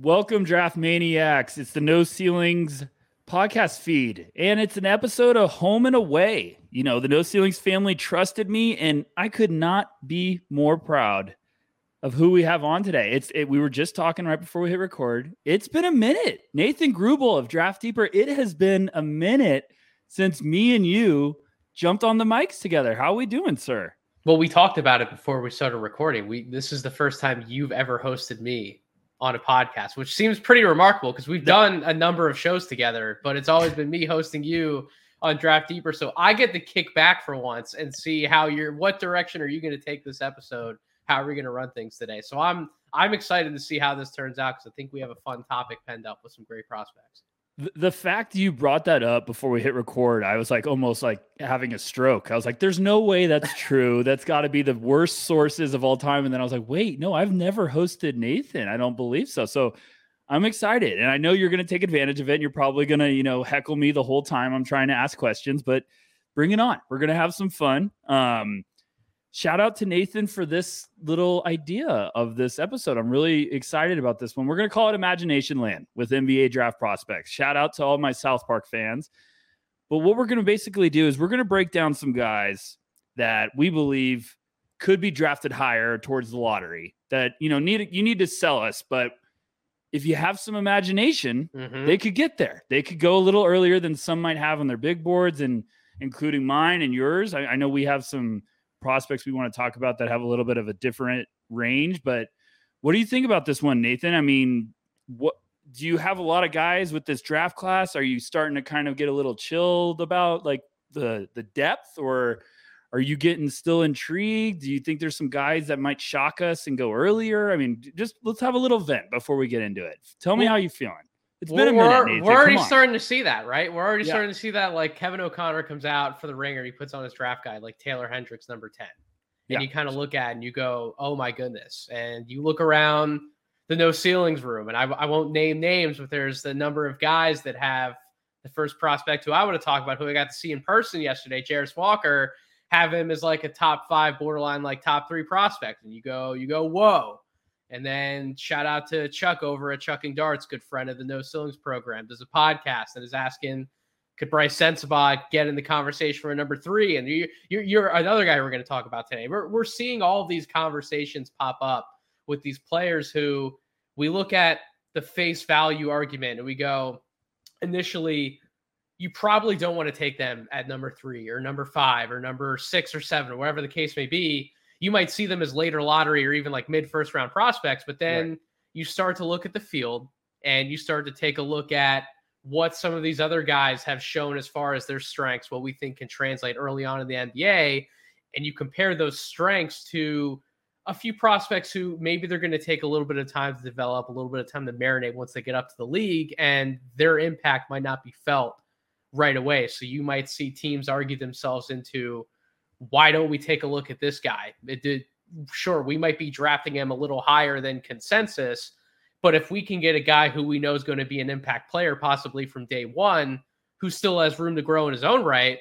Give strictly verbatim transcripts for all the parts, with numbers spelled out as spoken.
Welcome, Draft Maniacs. It's the No Ceilings podcast feed, and it's an episode of Home and Away. You know, the No Ceilings family trusted me, and I could not be more proud of who we have on today. It's it, we were just talking right before we hit record. It's been a minute. Nathan Grubel of Draft Deeper. It has been a minute since me and you jumped on the mics together. How are we doing, sir? Well, we talked about it before we started recording. We this is the first time you've ever hosted me on a podcast, which seems pretty remarkable because we've done a number of shows together, but it's always been me hosting you on Draft Deeper. So I get to kick back for once and see how you're, what direction are you going to take this episode? How are we going to run things today? So I'm, I'm excited to see how this turns out because I think we have a fun topic penned up with some great prospects. The fact you brought that up before we hit record, I was like almost like having a stroke. I was like, there's no way that's true. That's got to be the worst sources of all time. And then I was like, wait, no, I've never hosted Nathan. I don't believe so. So I'm excited. And I know you're going to take advantage of it. And you're probably going to, you know, heckle me the whole time I'm trying to ask questions, but bring it on. We're going to have some fun. Um, Shout out to Nathan for this little idea of this episode. I'm really excited about this one. We're going to call it Imagination Land with N B A draft prospects. Shout out to all my South Park fans. But what we're going to basically do is we're going to break down some guys that we believe could be drafted higher towards the lottery that, you know, need you need to sell us. But if you have some imagination, mm-hmm. they could get there. They could go a little earlier than some might have on their big boards, and including mine and yours. I, I know we have some prospects we want to talk about that have a little bit of a different range, but what do you think about this one, Nathan? I mean, what do you have a lot of guys with this draft class? Are you starting to kind of get a little chilled about like the the depth, or are you getting still intrigued? Do you think there's some guys that might shock us and go earlier? I mean, just let's have a little vent before we get into it. Tell me well, how you feeling. It's been a minute, we're, Nathan. We're already starting to see that, right? We're already yeah. starting to see that. Like Kevin O'Connor comes out for the Ringer, he puts on his draft guide, like Taylor Hendricks, number ten. And yeah. you kind of look at it and you go, oh my goodness. And you look around the No Ceilings room, and I, I won't name names, but there's the number of guys that have the first prospect who I want to talk about, who I got to see in person yesterday, Jarace Walker, have him as like a top five, borderline like top three prospect. And you go, you go, whoa. And then shout out to Chuck over at Chucking Darts, good friend of the No Ceilings program, does a podcast and is asking, could Bryce Sensabaugh get in the conversation for number three? And you, you're, you're another guy we're going to talk about today. We're, we're seeing all of these conversations pop up with these players who we look at the face value argument and we go, initially, you probably don't want to take them at number three or number five or number six or seven or whatever the case may be. You might see them as later lottery or even like mid first round prospects, but then right. you start to look at the field and you start to take a look at what some of these other guys have shown as far as their strengths, what we think can translate early on in the N B A. And you compare those strengths to a few prospects who maybe they're going to take a little bit of time to develop, a little bit of time to marinate once they get up to the league, and their impact might not be felt right away. So you might see teams argue themselves into, why don't we take a look at this guy? It did, sure, we might be drafting him a little higher than consensus, but if we can get a guy who we know is going to be an impact player, possibly from day one, who still has room to grow in his own right,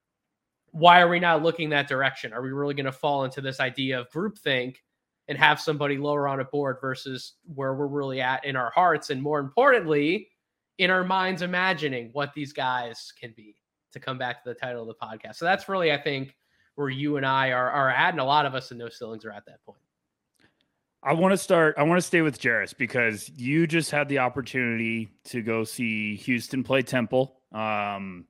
why are we not looking that direction? Are we really going to fall into this idea of groupthink and have somebody lower on a board versus where we're really at in our hearts, and more importantly, in our minds, imagining what these guys can be, to come back to the title of the podcast? So that's really, I think, where you and I are, are at, and a lot of us in No Ceilings are at that point. I want to start, I want to stay with Jarace because you just had the opportunity to go see Houston play Temple. Um,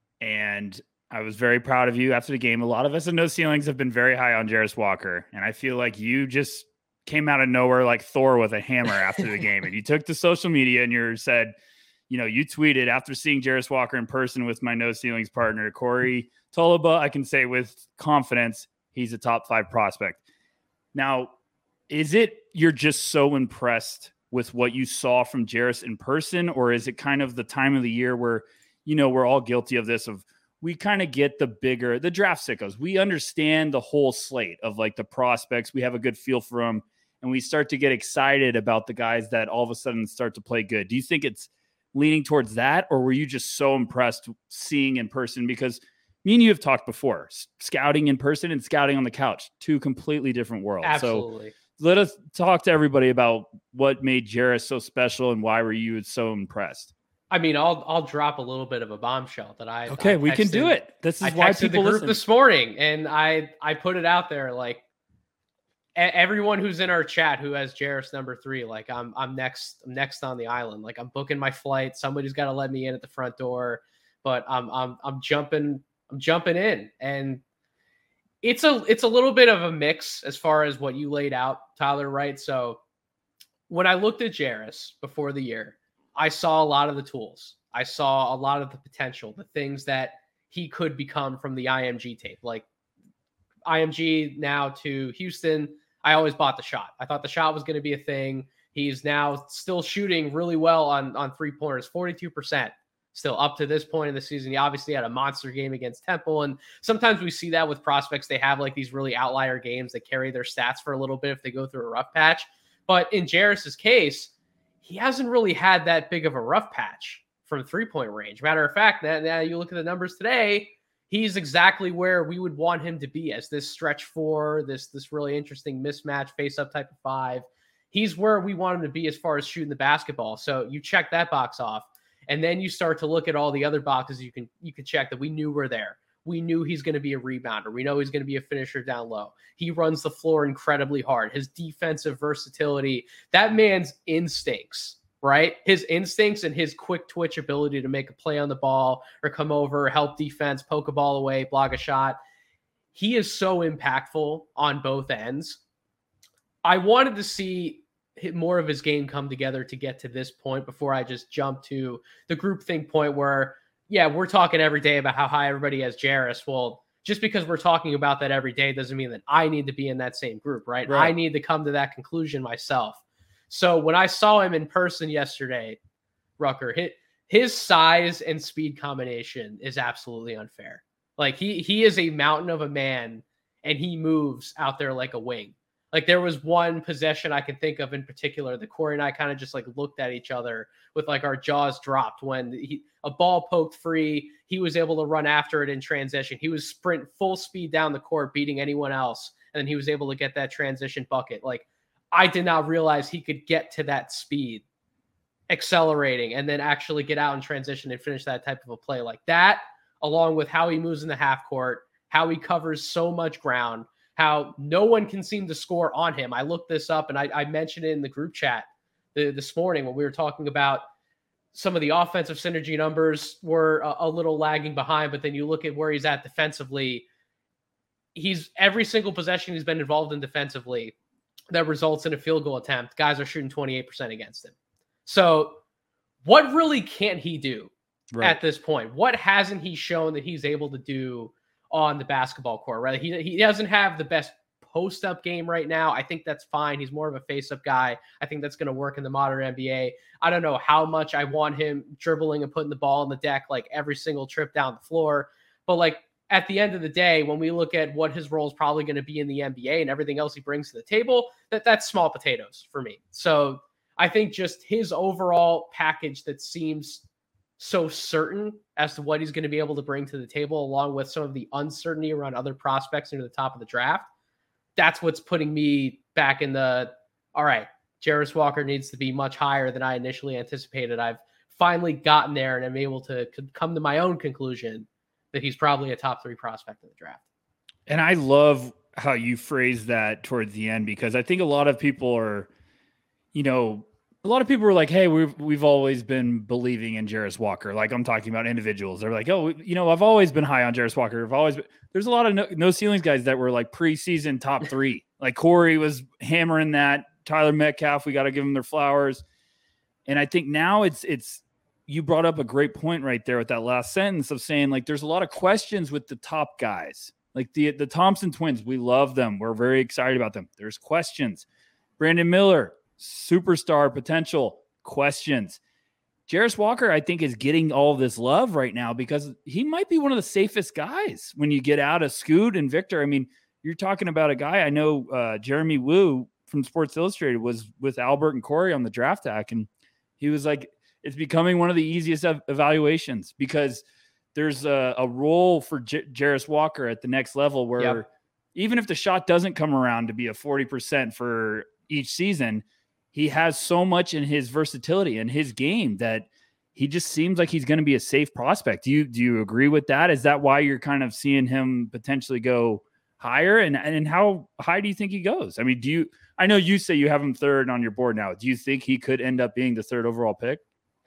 and I was very proud of you after the game. A lot of us in No Ceilings have been very high on Jarace Walker. And I feel like you just came out of nowhere like Thor with a hammer after the game. And you took to social media and you said, you know, you tweeted, after seeing Jarace Walker in person with my No Ceilings partner, Corey Tolaba, I can say with confidence, he's a top five prospect. Now, is it you're just so impressed with what you saw from Jarace in person, or is it kind of the time of the year where, you know, we're all guilty of this, of we kind of get the bigger, the draft sickos. We understand the whole slate of like the prospects. We have a good feel for them, and we start to get excited about the guys that all of a sudden start to play good. Do you think it's leaning towards that, or were you just so impressed seeing in person? Because me and you have talked before, scouting in person and scouting on the couch, two completely different worlds. Absolutely. So let us talk to everybody about what made Jarace so special and why were you so impressed? I mean, I'll I'll drop a little bit of a bombshell that I okay. I we can do it. This is I why texted people the group listen. this morning, and I I put it out there like everyone who's in our chat who has Jarace number three, like I'm I'm next I'm next on the island. Like I'm booking my flight. Somebody's got to let me in at the front door, but I'm I'm I'm jumping I'm jumping in, and it's a it's a little bit of a mix as far as what you laid out, Tyler. Right? So when I looked at Jarace before the year, I saw a lot of the tools. I saw a lot of the potential, the things that he could become from the I M G tape, like I M G now to Houston. I always bought the shot. I thought the shot was going to be a thing. He's now still shooting really well on, on three pointers, forty-two percent still up to this point in the season. He obviously had a monster game against Temple. And sometimes we see that with prospects. They have like these really outlier games that carry their stats for a little bit if they go through a rough patch. But in Jarace's case, he hasn't really had that big of a rough patch from three-point range. Matter of fact, now, now you look at the numbers today, he's exactly where we would want him to be as this stretch four, this, this really interesting mismatch face-up type of five. He's where we want him to be as far as shooting the basketball. So you check that box off, and then you start to look at all the other boxes you can you can check that we knew were there. We knew he's going to be a rebounder. We know he's going to be a finisher down low. He runs the floor incredibly hard. His defensive versatility, that man's instincts, right? His instincts and his quick twitch ability to make a play on the ball or come over, help defense, poke a ball away, block a shot. He is so impactful on both ends. I wanted to see more of his game come together to get to this point before I just jump to the groupthink point where, yeah, we're talking every day about how high everybody has Jarace. Well, just because we're talking about that every day doesn't mean that I need to be in that same group, right? right? I need to come to that conclusion myself. So when I saw him in person yesterday, Rucker, his, his size and speed combination is absolutely unfair. Like he he is a mountain of a man, and he moves out there like a wing. Like there was one possession I can think of in particular that Corey and I kind of just like looked at each other with like our jaws dropped when he, a ball poked free. He was able to run after it in transition. He was sprint full speed down the court, beating anyone else. And then he was able to get that transition bucket. Like I did not realize he could get to that speed, accelerating, and then actually get out in transition and finish that type of a play like that, along with how he moves in the half court, how he covers so much ground, how no one can seem to score on him. I looked this up, and I, I mentioned it in the group chat the, this morning when we were talking about some of the offensive synergy numbers were a, a little lagging behind, but then you look at where he's at defensively. He's every single possession he's been involved in defensively that results in a field goal attempt, guys are shooting twenty-eight percent against him. So what really can't he do right at this point? What hasn't he shown that he's able to do on the basketball court, right? He, he doesn't have the best post-up game right now. I think that's fine. He's more of a face-up guy. I think that's going to work in the modern N B A. I don't know how much I want him dribbling and putting the ball on the deck like every single trip down the floor. But like at the end of the day, when we look at what his role is probably going to be in the N B A and everything else he brings to the table, that that's small potatoes for me. So I think just his overall package that seems so certain as to what he's going to be able to bring to the table, along with some of the uncertainty around other prospects near the top of the draft, that's what's putting me back in the, all right, Jarace Walker needs to be much higher than I initially anticipated. I've finally gotten there and I'm able to come to my own conclusion that he's probably a top three prospect in the draft. And I love how you phrase that towards the end, because I think a lot of people are, you know, a lot of people were like, hey, we've, we've always been believing in Jarace Walker. Like I'm talking about individuals. They're like, oh, you know, I've always been high on Jarace Walker. I've always been. There's a lot of no, no ceilings guys that were like preseason top three. Like Corey was hammering that. Tyler Metcalf, we got to give them their flowers. And I think now it's, it's, you brought up a great point right there with that last sentence of saying like, there's a lot of questions with the top guys, like the, the Thompson twins. We love them. We're very excited about them. There's questions. Brandon Miller, superstar potential, questions. Jarace Walker, I think, is getting all this love right now because he might be one of the safest guys when you get out of Scoot and Victor. I mean, you're talking about a guy, I know uh, Jeremy Woo from Sports Illustrated was with Albert and Corey on the draft hack, and he was like, it's becoming one of the easiest ev- evaluations because there's a, a role for J- Jarace Walker at the next level where yep. even if the shot doesn't come around to be a forty percent for each season, he has so much in his versatility and his game that he just seems like he's going to be a safe prospect. Do you, do you agree with that? Is that why you're kind of seeing him potentially go higher? And, and how high do you think he goes? I mean, do you, I know you say you have him third on your board now. Do you think he could end up being the third overall pick?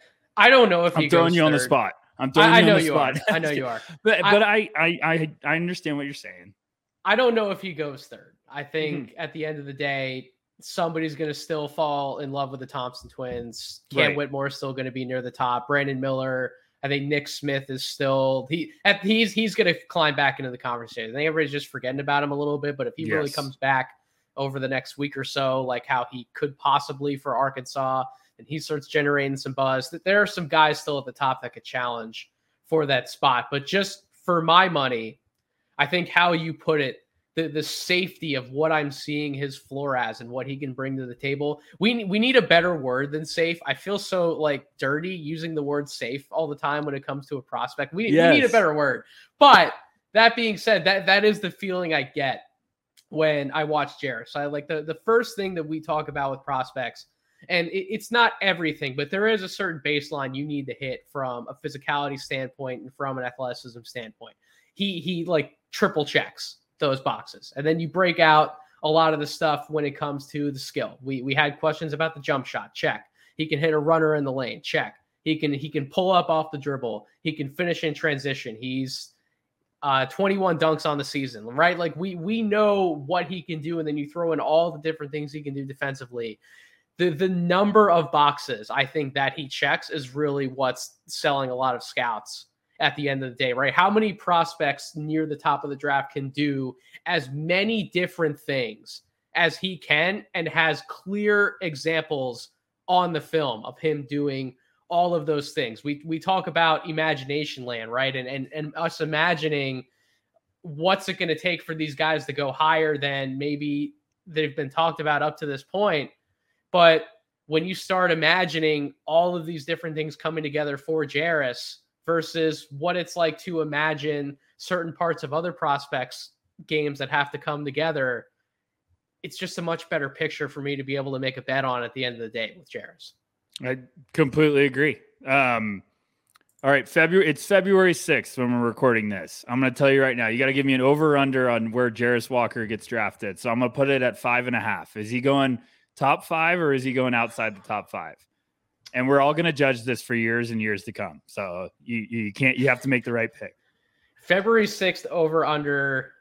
I don't know if I'm he throwing goes you third. on the spot. I'm throwing I, you I know on the you spot. are. I know you are. but I, but I, I I I understand what you're saying. I don't know if he goes third. I think mm-hmm. at the end of the day, somebody's going to still fall in love with the Thompson twins. Cam right. Whitmore is still going to be near the top. Brandon Miller. I think Nick Smith is still he. He's he's going to climb back into the conversation. I think everybody's just forgetting about him a little bit. But if he yes. really comes back over the next week or so, like how he could possibly for Arkansas, and he starts generating some buzz, that there are some guys still at the top that could challenge for that spot. But just for my money, I think how you put it, the, the safety of what I'm seeing his floor as and what he can bring to the table. We, we need a better word than safe. I feel so like dirty using the word safe all the time when it comes to a prospect. We, yes. we need a better word. But that being said, that that is the feeling I get when I watch Jarace. I like the, the first thing that we talk about with prospects, and it, it's not everything, but there is a certain baseline you need to hit from a physicality standpoint and from an athleticism standpoint. He he like triple checks those boxes. And then you break out a lot of the stuff when it comes to the skill. We we had questions about the jump shot. Check. He can hit a runner in the lane. Check. He can he can pull up off the dribble. He can finish in transition. He's uh, twenty-one dunks on the season, right? Like we we know what he can do, and then you throw in all the different things he can do defensively. The the number of boxes I think that he checks is really what's selling a lot of scouts at the end of the day, right? How many prospects near the top of the draft can do as many different things as he can and has clear examples on the film of him doing all of those things. We we talk about imagination land, right? And and, and us imagining what's it going to take for these guys to go higher than maybe they've been talked about up to this point. But when you start imagining all of these different things coming together for Jarace versus what it's like to imagine certain parts of other prospects games that have to come together, it's just a much better picture for me to be able to make a bet on at the end of the day with Jarace. I completely agree. Um, all right, February. It's February sixth when we're recording this. I'm going to tell you right now, you got to give me an over under on where Jarace Walker gets drafted. So I'm going to put it at five and a half. Is he going top five or is he going outside the top five? And we're all going to judge this for years and years to come. So you you can't, you have to make the right pick. February sixth over under.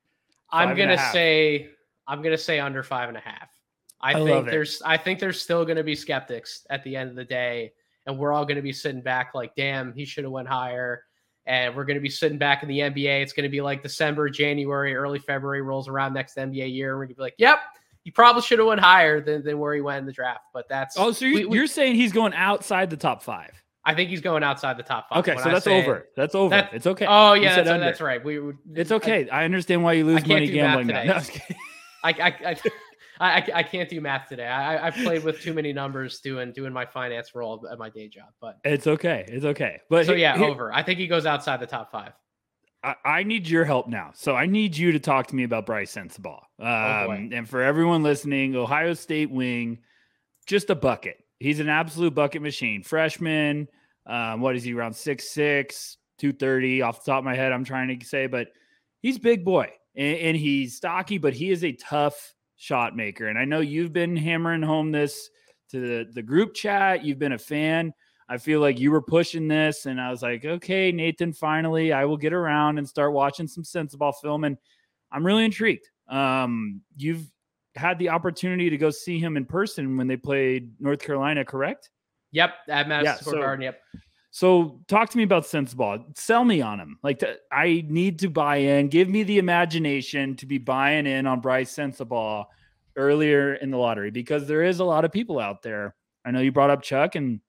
I'm going to say, I'm going to say under five and a half. I, I think there's, I think there's still going to be skeptics at the end of the day. And we're all going to be sitting back like, damn, he should have went higher. And we're going to be sitting back in the N B A. It's going to be like December, January, early February rolls around next N B A year. And we're going to be like, yep, he probably should have went higher than, than where he went in the draft. But that's oh, so you're, we, you're saying he's going outside the top five? I think he's going outside the top five. Okay, when so I that's over. That's over. That, it's okay. Oh yeah, that's, that's right. We, we it's okay. I, I understand why you lose money gambling now. No, I, I, I, I, I can't do math today. I, I've played with too many numbers doing doing my finance role at my day job. But it's okay. It's okay. But so here, yeah, here, over. I think he goes outside the top five. I, I need your help now. So I need you to talk to me about Bryce Sensabaugh. Um, oh and for everyone listening, Ohio State wing, just a bucket. He's an absolute bucket machine. Freshman. Um, what is he, around six six, two thirty off the top of my head, I'm trying to say, but he's big boy and, and he's stocky, but he is a tough shot maker. And I know you've been hammering home this to the, the group chat. You've been a fan. I feel like you were pushing this and I was like, okay, Nathan, finally I will get around and start watching some Sensabaugh film. And I'm really intrigued. Um, you've had the opportunity to go see him in person when they played North Carolina, correct? Yep, at Madison yeah, Square so, Garden. Yep. So talk to me about Sensabaugh. Sell me on him. Like to, I need to buy in. Give me the imagination to be buying in on Bryce Sensabaugh earlier in the lottery because there is a lot of people out there. I know you brought up Chuck and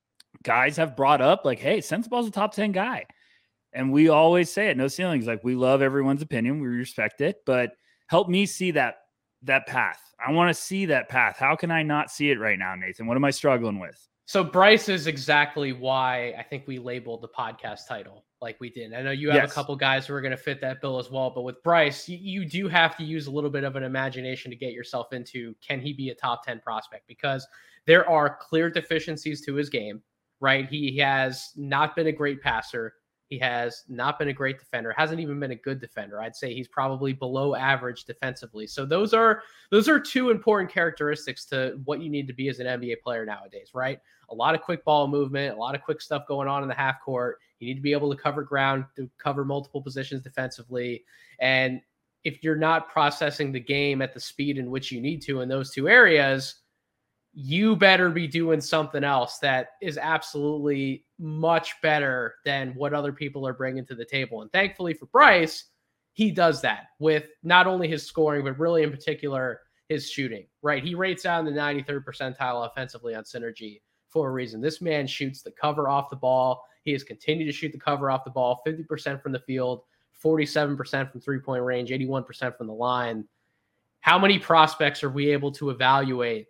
guys have brought up like, hey, Sensabaugh's a top ten guy. And we always say it, no ceilings. Like we love everyone's opinion. We respect it, but help me see that, that path. I want to see that path. How can I not see it right now, Nathan? What am I struggling with? So Bryce is exactly why I think we labeled the podcast title like we did. I know you have yes. a couple guys who are going to fit that bill as well, but with Bryce, you, you do have to use a little bit of an imagination to get yourself into, can he be a top ten prospect? Because there are clear deficiencies to his game, right? He, he has not been a great passer. He has not been a great defender, hasn't even been a good defender. I'd say he's probably below average defensively. So those are those are two important characteristics to what you need to be as an N B A player nowadays, right? A lot of quick ball movement, a lot of quick stuff going on in the half court. You need to be able to cover ground, to cover multiple positions defensively. And if you're not processing the game at the speed in which you need to in those two areas, you better be doing something else that is absolutely much better than what other people are bringing to the table. And thankfully for Bryce, he does that with not only his scoring, but really in particular, his shooting, right? He rates out in the ninety-third percentile offensively on Synergy for a reason. This man shoots the cover off the ball. He has continued to shoot the cover off the ball, fifty percent from the field, forty-seven percent from three-point range, eighty-one percent from the line. How many prospects are we able to evaluate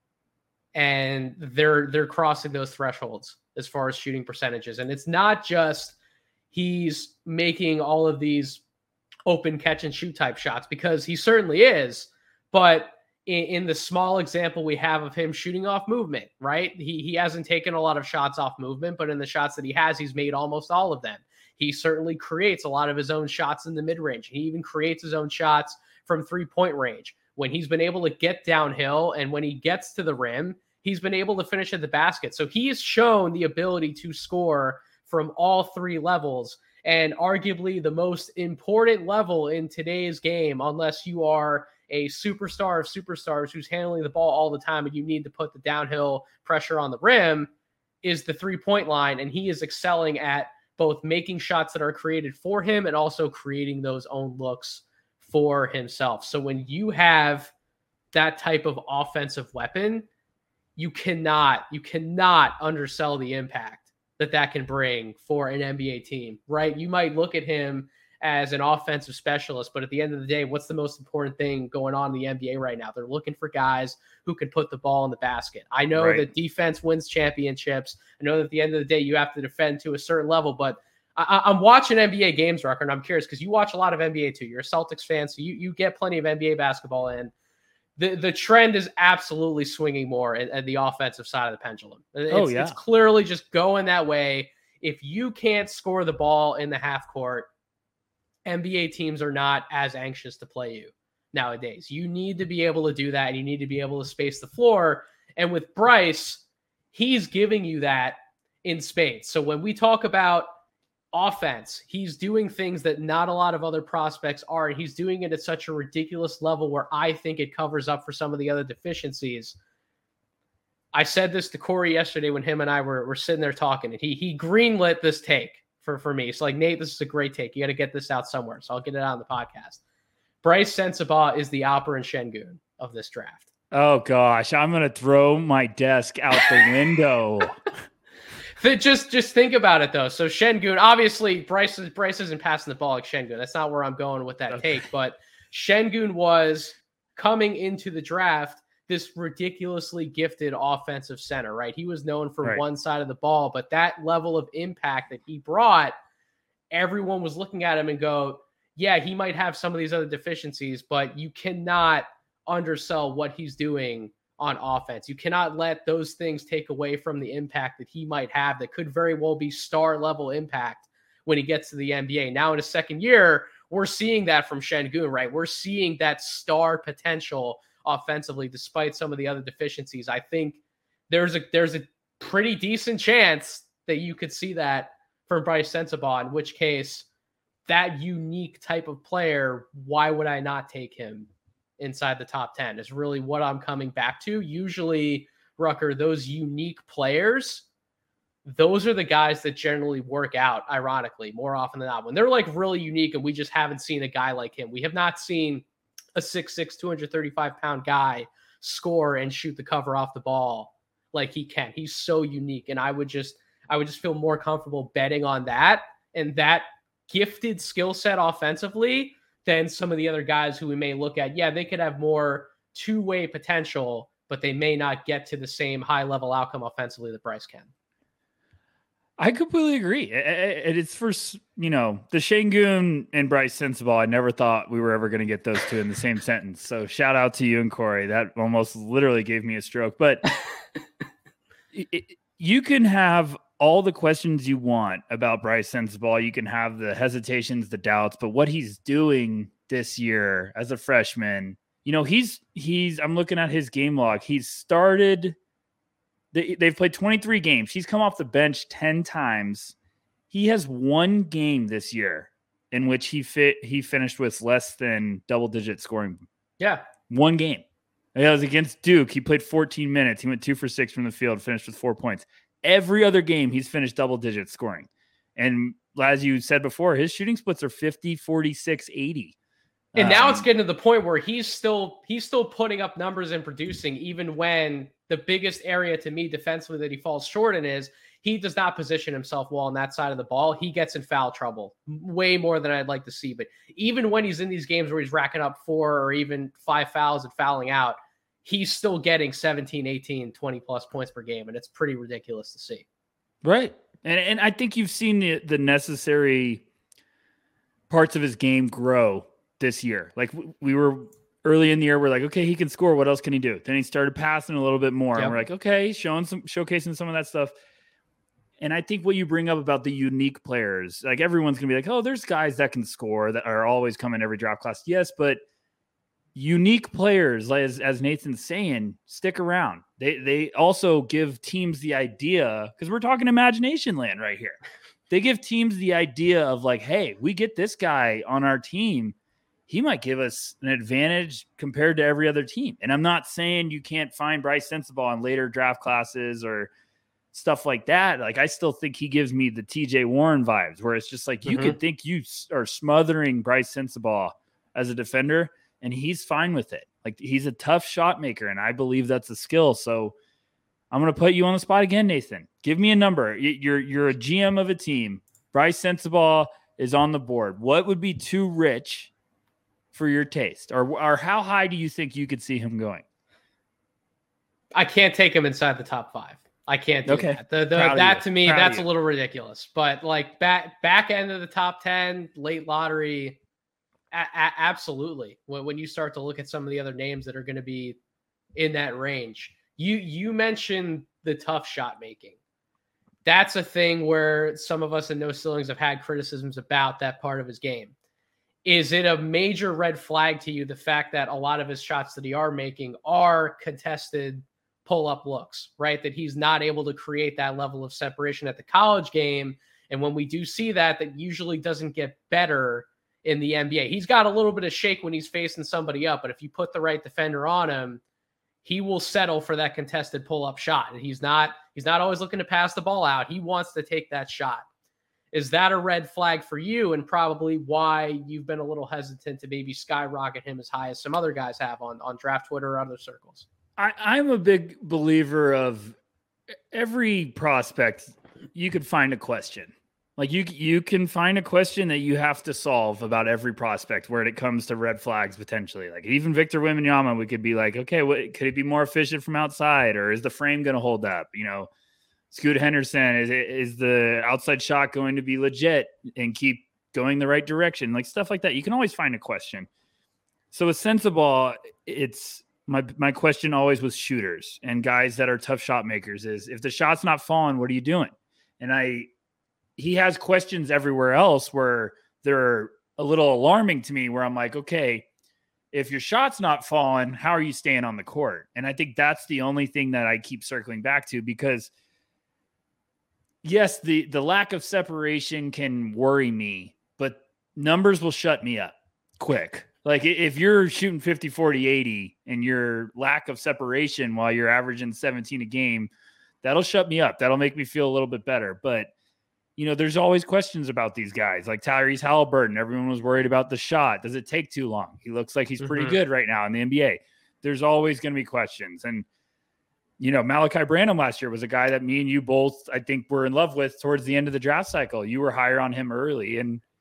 and they're they're crossing those thresholds as far as shooting percentages? And it's not just he's making all of these open catch and shoot type shots, because he certainly is, but in, in the small example we have of him shooting off movement, right? He he hasn't taken a lot of shots off movement, but in the shots that he has, he's made almost all of them. He certainly creates a lot of his own shots in the mid-range. He even creates his own shots from three-point range. When he's been able to get downhill and when he gets to the rim, he's been able to finish at the basket. So he has shown the ability to score from all three levels. And arguably the most important level in today's game, unless you are a superstar of superstars who's handling the ball all the time and you need to put the downhill pressure on the rim, is the three-point line. And he is excelling at both making shots that are created for him and also creating those own looks for himself. So when you have that type of offensive weapon, you cannot, you cannot undersell the impact that that can bring for an N B A team, right? You might look at him as an offensive specialist, but at the end of the day, what's the most important thing going on in the N B A right now? They're looking for guys who can put the ball in the basket. I know right. that defense wins championships. I know that at the end of the day, you have to defend to a certain level, but I, I'm watching N B A games, Rucker, and I'm curious because you watch a lot of N B A too. You're a Celtics fan, so you, you get plenty of N B A basketball in. The the trend is absolutely swinging more at, at the offensive side of the pendulum. It's, oh, yeah. It's clearly just going that way. If you can't score the ball in the half court, N B A teams are not as anxious to play you nowadays. You need to be able to do that, and you need to be able to space the floor. And with Bryce, he's giving you that in spades. So when we talk about offense, he's doing things that not a lot of other prospects are. And he's doing it at such a ridiculous level where I think it covers up for some of the other deficiencies. I said this to Corey yesterday when him and I were, were sitting there talking, and he he greenlit this take for, for me. It's like, Nate, this is a great take. You got to get this out somewhere. So I'll get it out on the podcast. Bryce Sensabaugh is the Alperen Sengun of this draft. Oh, gosh. I'm going to throw my desk out the window. Just just think about it, though. So Sengun, obviously, Bryce, Bryce isn't passing the ball like Sengun. That's not where I'm going with that okay. take. But Sengun was coming into the draft this ridiculously gifted offensive center, right? He was known for right. one side of the ball, but that level of impact that he brought, everyone was looking at him and go, yeah, he might have some of these other deficiencies, but you cannot undersell what he's doing on offense. You cannot let those things take away from the impact that he might have that could very well be star level impact when he gets to the N B A. Now in his second year, we're seeing that from Sengun, right? We're seeing that star potential offensively, despite some of the other deficiencies. I think there's a, there's a pretty decent chance that you could see that from Bryce Sensabaugh, in which case that unique type of player, why would I not take him inside the top ten is really what I'm coming back to. Usually, Rucker, those unique players, those are the guys that generally work out, ironically, more often than not. When they're like really unique and we just haven't seen a guy like him. We have not seen a six six, two hundred thirty-five pound guy score and shoot the cover off the ball like he can. He's so unique. And I would just, I would just feel more comfortable betting on that and that gifted skill set offensively than some of the other guys who we may look at. Yeah, they could have more two-way potential, but they may not get to the same high-level outcome offensively that Bryce can. I completely agree. And it's for, you know, the Şengün and Bryce Sensabaugh. I never thought we were ever going to get those two in the same sentence. So shout out to you and Corey. That almost literally gave me a stroke. But it, it, you can have all the questions you want about Bryce Sensabaugh. You can have the hesitations, the doubts, but what he's doing this year as a freshman, you know, he's, he's, I'm looking at his game log. He's started, they, they've played twenty-three games. He's come off the bench ten times. He has one game this year in which he fit, he finished with less than double digit scoring. Yeah. One game. It was against Duke. He played fourteen minutes. He went two for six from the field, finished with four points. Every other game, he's finished double digit scoring. And as you said before, his shooting splits are fifty, forty-six, eighty. And now um, it's getting to the point where he's still he's still putting up numbers and producing, even when the biggest area to me defensively that he falls short in is he does not position himself well on that side of the ball. He gets in foul trouble way more than I'd like to see. But even when he's in these games where he's racking up four or even five fouls and fouling out, he's still getting seventeen, eighteen, twenty plus points per game. And it's pretty ridiculous to see. Right. And and I think you've seen the, the necessary parts of his game grow this year. Like we were early in the year, we're like, okay, he can score. What else can he do? Then he started passing a little bit more. Yep. And we're like, okay, showing some, showcasing some of that stuff. And I think what you bring up about the unique players, like everyone's going to be like, oh, there's guys that can score that are always coming every draft class. Yes, but unique players, as, as Nathan's saying, stick around. They they also give teams the idea, because we're talking imagination land right here. They give teams the idea of like, hey, we get this guy on our team. He might give us an advantage compared to every other team. And I'm not saying you can't find Bryce Sensabaugh in later draft classes or stuff like that. Like, I still think he gives me the T J Warren vibes, where it's just like, you mm-hmm. could think you are smothering Bryce Sensabaugh as a defender, and he's fine with it. Like, he's a tough shot maker, and I believe that's a skill. So I'm going to put you on the spot again, Nathan. Give me a number. You're, you're a G M of a team. Bryce Sensabaugh is on the board. What would be too rich for your taste? Or, or how high do you think you could see him going? I can't take him inside the top five. I can't do okay. that. The, the, that to me, Proud that's a little ridiculous. But like back back end of the top ten, late lottery, a- a- absolutely. When when you start to look at some of the other names that are going to be in that range, you you mentioned the tough shot making. That's a thing where some of us in No Ceilings have had criticisms about that part of his game. Is it a major red flag to you, the fact that a lot of his shots that he are making are contested pull-up looks, right? That he's not able to create that level of separation at the college game. And when we do see that, that usually doesn't get better in the N B A. He's got a little bit of shake when he's facing somebody up, but if you put the right defender on him, he will settle for that contested pull-up shot. And he's not, he's not always looking to pass the ball out. He wants to take that shot. Is that a red flag for you, and probably why you've been a little hesitant to maybe skyrocket him as high as some other guys have on, on draft Twitter or other circles? I, I'm a big believer of every prospect. You could find a question. Like you, you can find a question that you have to solve about every prospect where it comes to red flags potentially. Like even Victor Wembanyama, we could be like, okay, what, could it be more efficient from outside, or is the frame going to hold up? You know, Scoot Henderson, is is the outside shot going to be legit and keep going the right direction? Like stuff like that. You can always find a question. So with Sensabaugh, it's my my question always with shooters and guys that are tough shot makers is, if the shot's not falling, what are you doing? And I, he has questions everywhere else where they're a little alarming to me, where I'm like, okay, if your shot's not falling, how are you staying on the court? And I think that's the only thing that I keep circling back to, because yes, the, the lack of separation can worry me, but numbers will shut me up quick. Like if you're shooting fifty, forty, eighty and your lack of separation while you're averaging seventeen a game, that'll shut me up. That'll make me feel a little bit better. But, you know, there's always questions about these guys like Tyrese Halliburton. Everyone was worried about the shot. Does it take too long? He looks like he's pretty mm-hmm. good right now in the N B A. There's always going to be questions. And, you know, Malachi Branham last year was a guy that me and you both, I think, were in love with towards the end of the draft cycle. You were higher on him early, and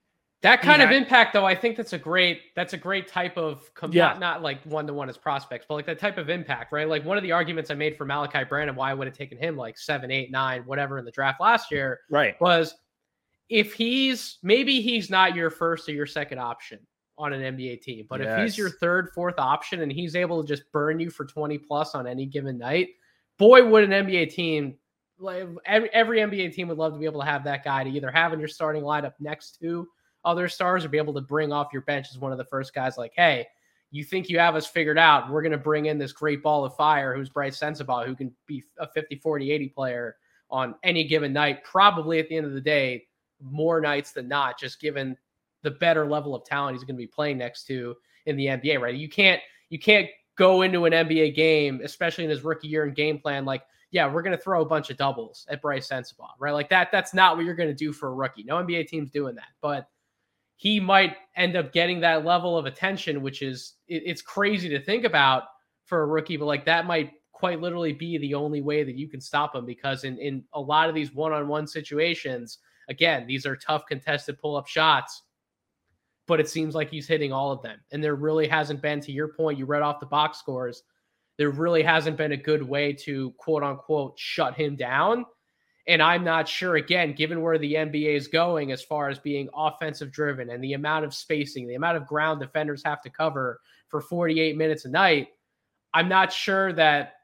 That kind had, of impact, though, I think that's a great that's a great type of com- yeah. not not like one to one as prospects, but like that type of impact, right? Like one of the arguments I made for Malachi Branham, why I would have taken him like seven, eight, nine, whatever in the draft last year, right, was if he's maybe he's not your first or your second option on an N B A team, but yes. if he's your third, fourth option and he's able to just burn you for twenty plus on any given night, boy, would an N B A team. Like every, every N B A team would love to be able to have that guy to either have in your starting lineup next to other stars or be able to bring off your bench as one of the first guys like, hey, you think you have us figured out. We're going to bring in this great ball of fire who's Bryce Sensabaugh, who can be a fifty, forty, eighty player on any given night, probably at the end of the day, more nights than not, just given the better level of talent he's going to be playing next to in the N B A, right? You can't, you can't go into an N B A game, especially in his rookie year and game plan, like, yeah, we're going to throw a bunch of doubles at Bryce Sensabaugh, right? Like that, that's not what you're going to do for a rookie. No N B A team's doing that, but he might end up getting that level of attention, which is, it, it's crazy to think about for a rookie, but like that might quite literally be the only way that you can stop him, because in, in a lot of these one-on-one situations, again, these are tough contested pull-up shots, but it seems like he's hitting all of them. And there really hasn't been, to your point, you read off the box scores, there really hasn't been a good way to quote unquote shut him down. And I'm not sure, again, given where the N B A is going as far as being offensive driven and the amount of spacing, the amount of ground defenders have to cover for forty-eight minutes a night, I'm not sure that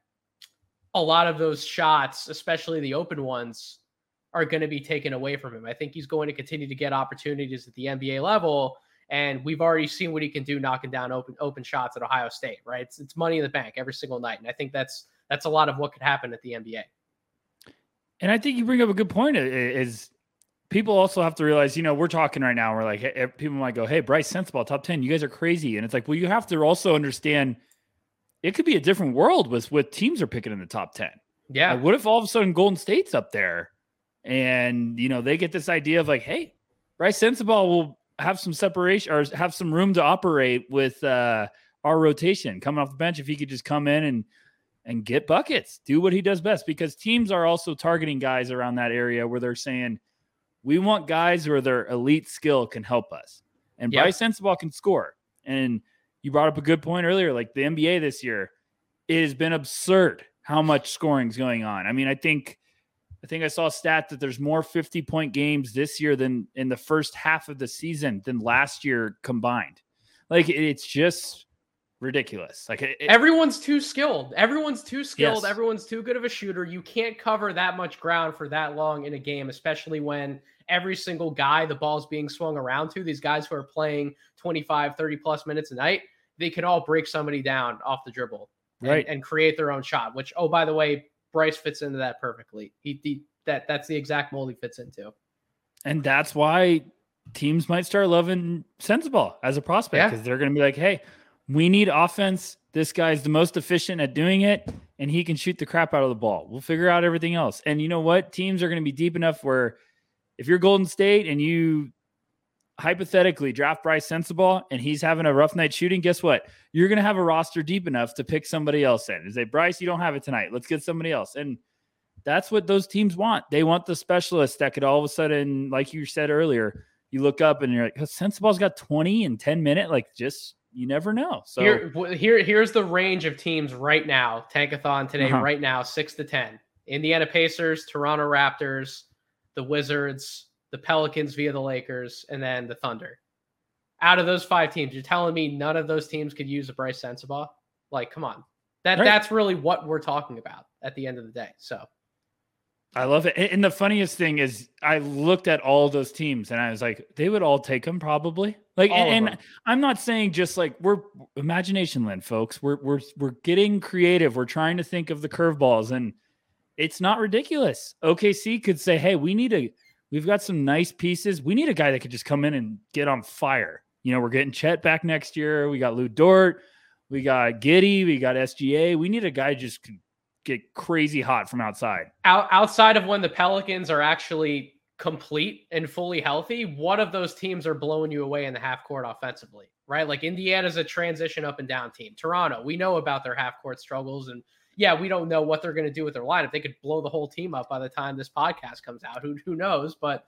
a lot of those shots, especially the open ones, are going to be taken away from him. I think he's going to continue to get opportunities at the N B A level. And we've already seen what he can do knocking down open open shots at Ohio State, right? It's, it's money in the bank every single night. And I think that's that's a lot of what could happen at the N B A. And I think you bring up a good point is people also have to realize, you know, we're talking right now. We're like, hey, people might go, hey, Bryce Sensabaugh, top ten, you guys are crazy. And it's like, well, you have to also understand it could be a different world with what teams are picking in the top ten. Yeah. Like, what if all of a sudden Golden State's up there and, you know, they get this idea of like, hey, Bryce Sensabaugh will have some separation or have some room to operate with uh, our rotation coming off the bench. If he could just come in and, and get buckets, do what he does best, because teams are also targeting guys around that area where they're saying, we want guys where their elite skill can help us. And yep. Bryce Sensabaugh can score. And you brought up a good point earlier, like the N B A this year, it has been absurd how much scoring is going on. I mean, I think, I think I saw a stat that there's more fifty point games this year than in the first half of the season than last year combined. Like it's just ridiculous. Like it, everyone's too skilled. Everyone's too skilled. Yes. Everyone's too good of a shooter. You can't cover that much ground for that long in a game, especially when every single guy the ball's being swung around to, these guys who are playing twenty-five, thirty plus minutes a night, they can all break somebody down off the dribble and, right. and create their own shot, which, oh, by the way, Bryce fits into that perfectly. He, he that that's the exact mold he fits into. And that's why teams might start loving Sensabaugh as a prospect, because yeah. they're going to be like, hey, we need offense. This guy's the most efficient at doing it, and he can shoot the crap out of the ball. We'll figure out everything else. And you know what? Teams are going to be deep enough where if you're Golden State and you hypothetically draft Bryce Sensabaugh and he's having a rough night shooting, guess what? You're going to have a roster deep enough to pick somebody else in. And say, Bryce, you don't have it tonight. Let's get somebody else. And that's what those teams want. They want the specialist that could all of a sudden, like you said earlier, you look up and you're like, oh, Sensabaugh's got twenty in ten minutes. Like, just, you never know. So here, here, here's the range of teams right now. Tankathon today, uh-huh. right now, six to ten. Indiana Pacers, Toronto Raptors, the Wizards, the Pelicans via the Lakers, and then the Thunder. Out of those five teams, you're telling me none of those teams could use a Bryce Sensabaugh? Like, come on. That right. That's really what we're talking about at the end of the day. So I love it. And the funniest thing is I looked at all those teams and I was like, they would all take them probably. Like, and, and I'm not saying just like we're imagination land, folks. We're, we're, we're getting creative. We're trying to think of the curveballs, and it's not ridiculous. O K C could say, hey, we need a, we've got some nice pieces. We need a guy that could just come in and get on fire. You know, we're getting Chet back next year. We got Lou Dort. We got Giddey. We got S G A. We need a guy just could get crazy hot from outside. Out, outside of when the Pelicans are actually complete and fully healthy, one of those teams are blowing you away in the half court offensively, right? Like Indiana's a transition up and down team. Toronto, we know about their half court struggles, and yeah, we don't know what they're going to do with their lineup. They could blow the whole team up by the time this podcast comes out. Who, who knows? But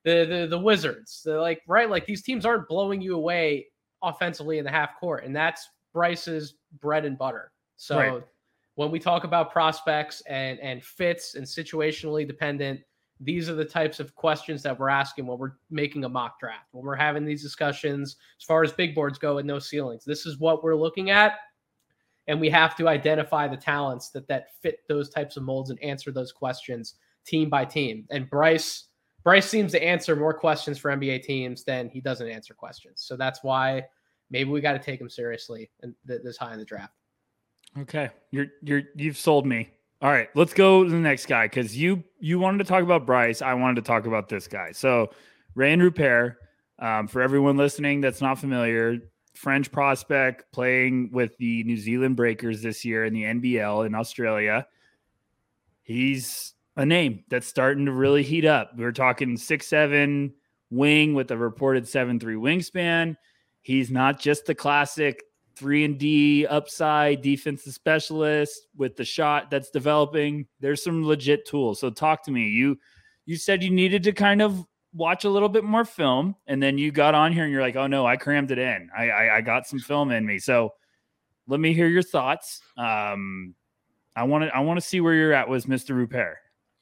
the the the Wizards. They're like, right, like these teams aren't blowing you away offensively in the half court, and that's Bryce's bread and butter. So right. when we talk about prospects and and fits and situationally dependent, these are the types of questions that we're asking when we're making a mock draft, when we're having these discussions as far as big boards go and no ceilings. This is what we're looking at, and we have to identify the talents that that fit those types of molds and answer those questions team by team. And Bryce Bryce seems to answer more questions for N B A teams than he doesn't answer questions. So that's why maybe we got to take him seriously and th- this high in the draft. Okay, you're you're you've sold me. All right, let's go to the next guy, because you you wanted to talk about Bryce. I wanted to talk about this guy. So Rayan Rupert, um, for everyone listening that's not familiar, French prospect playing with the New Zealand Breakers this year in the N B L in Australia. He's a name that's starting to really heat up. We're talking six seven wing with a reported seven three wingspan. He's not just the classic three and D upside defensive specialist with the shot that's developing. There's some legit tools. So talk to me. You you said you needed to kind of watch a little bit more film, and then you got on here and you're like, oh no, I crammed it in. I I, I got some film in me. So let me hear your thoughts. Um, I want to I want to see where you're at with Mister Rupert.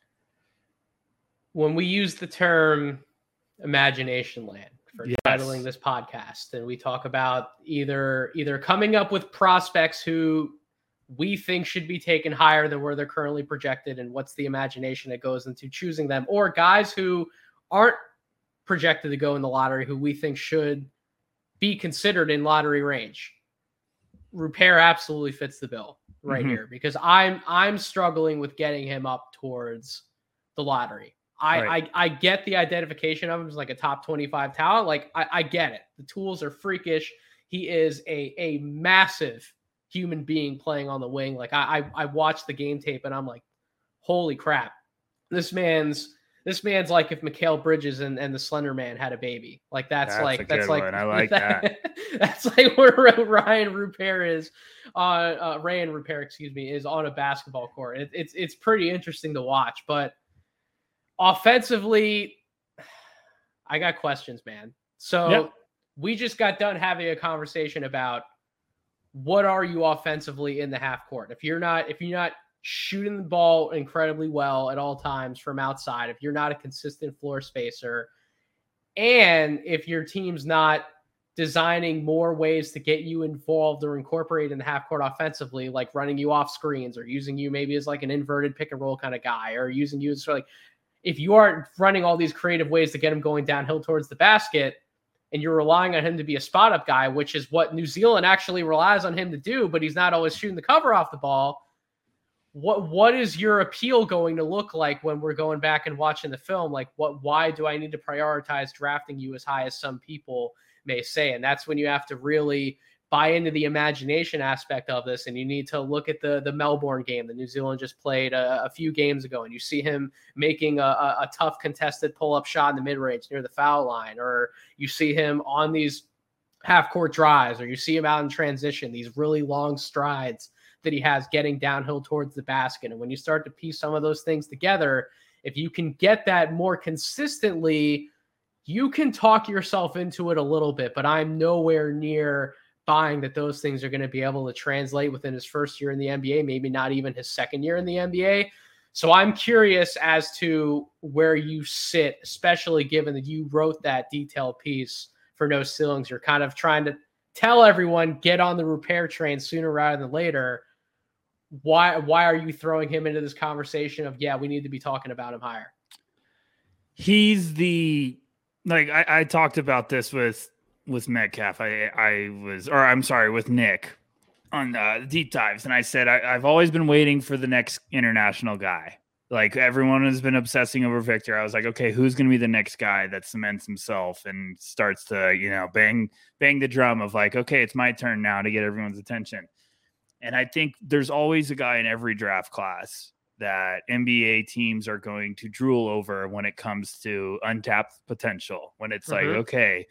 When we use the term imagination land for yes. titling this podcast, and we talk about either either coming up with prospects who we think should be taken higher than where they're currently projected, and what's the imagination that goes into choosing them, or guys who aren't projected to go in the lottery who we think should be considered in lottery range. Rupert absolutely fits the bill right mm-hmm. here, because I'm I'm struggling with getting him up towards the lottery. I, right. I I get the identification of him as like a top twenty-five talent. Like I, I get it. The tools are freakish. He is a a massive human being playing on the wing. Like I I, I watched the game tape and I'm like, holy crap. This man's this man's like if Mikal Bridges and, and the Slender Man had a baby. Like that's, that's like that's like one. I like that. that. That's like where Rayan Rupert is on uh, Rayan Rupert, excuse me, is on a basketball court. It, it's it's pretty interesting to watch, but offensively, I got questions, man. So yep. we just got done having a conversation about what are you offensively in the half court. If you're not, if you're not shooting the ball incredibly well at all times from outside, if you're not a consistent floor spacer, and if your team's not designing more ways to get you involved or incorporate in the half court offensively, like running you off screens or using you maybe as like an inverted pick and roll kind of guy, or using you as sort of like, if you aren't running all these creative ways to get him going downhill towards the basket, and you're relying on him to be a spot up guy, which is what New Zealand actually relies on him to do, but he's not always shooting the cover off the ball. What, what is your appeal going to look like when we're going back and watching the film? Like what, why do I need to prioritize drafting you as high as some people may say? And that's when you have to really buy into the imagination aspect of this. And you need to look at the, the Melbourne game that New Zealand just played a, a few games ago. And you see him making a, a, a tough contested pull-up shot in the mid-range near the foul line, or you see him on these half-court drives, or you see him out in transition, these really long strides that he has getting downhill towards the basket. And when you start to piece some of those things together, if you can get that more consistently, you can talk yourself into it a little bit, but I'm nowhere near buying that those things are going to be able to translate within his first year in the N B A, maybe not even his second year in the N B A. So I'm curious as to where you sit, especially given that you wrote that detailed piece for No Ceilings. You're kind of trying to tell everyone, get on the Rupert train sooner rather than later. Why, why are you throwing him into this conversation of, yeah, we need to be talking about him higher? He's the, like, I, I talked about this with, with Metcalf. I, I was, or I'm sorry, with Nick on uh, deep dives. And I said, I, I've always been waiting for the next international guy. Like everyone has been obsessing over Victor. I was like, okay, who's going to be the next guy that cements himself and starts to, you know, bang, bang the drum of like, okay, it's my turn now to get everyone's attention. And I think there's always a guy in every draft class that N B A teams are going to drool over when it comes to untapped potential. When it's mm-hmm. like, okay,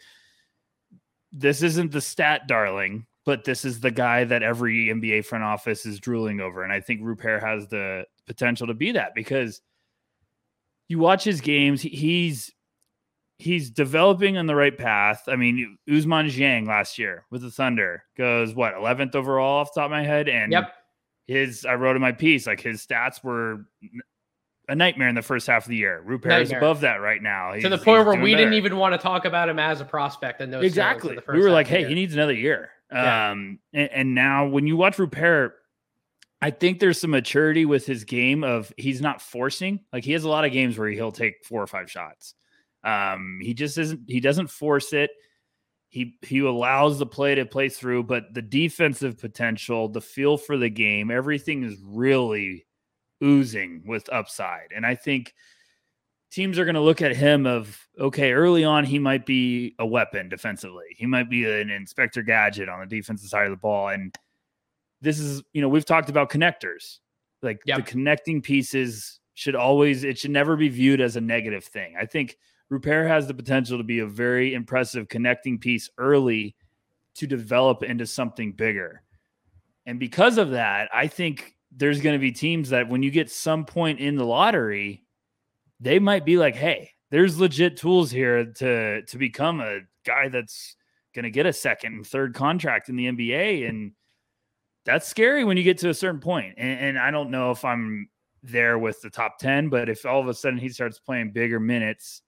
this isn't the stat darling, but this is the guy that every N B A front office is drooling over. And I think Rupert has the potential to be that, because you watch his games. He's he's developing on the right path. I mean, Ousmane Dieng last year with the Thunder goes what eleventh overall off the top of my head, and yep. his I wrote in my piece like his stats were a nightmare in the first half of the year. Rupert is above that right now. He's, to the point where we better. didn't even want to talk about him as a prospect. And no exactly, the we were like, hey, he needs another year. Yeah. Um, and, and now when you watch Rupert, I think there's some maturity with his game of he's not forcing. Like he has a lot of games where he'll take four or five shots. Um, he just isn't. He doesn't force it. He he allows the play to play through, but the defensive potential, the feel for the game, everything is really oozing with upside. And I think teams are going to look at him of, okay, early on, he might be a weapon defensively. He might be an Inspector Gadget on the defensive side of the ball. And this is, you know, we've talked about connectors, like yep. the connecting pieces should always, it should never be viewed as a negative thing. I think Rupert has the potential to be a very impressive connecting piece early to develop into something bigger. And because of that, I think there's going to be teams that when you get some point in the lottery, they might be like, hey, there's legit tools here to, to become a guy that's going to get a second and third contract in the N B A. And that's scary when you get to a certain point. And, and I don't know if I'm there with the top ten, but if all of a sudden he starts playing bigger minutes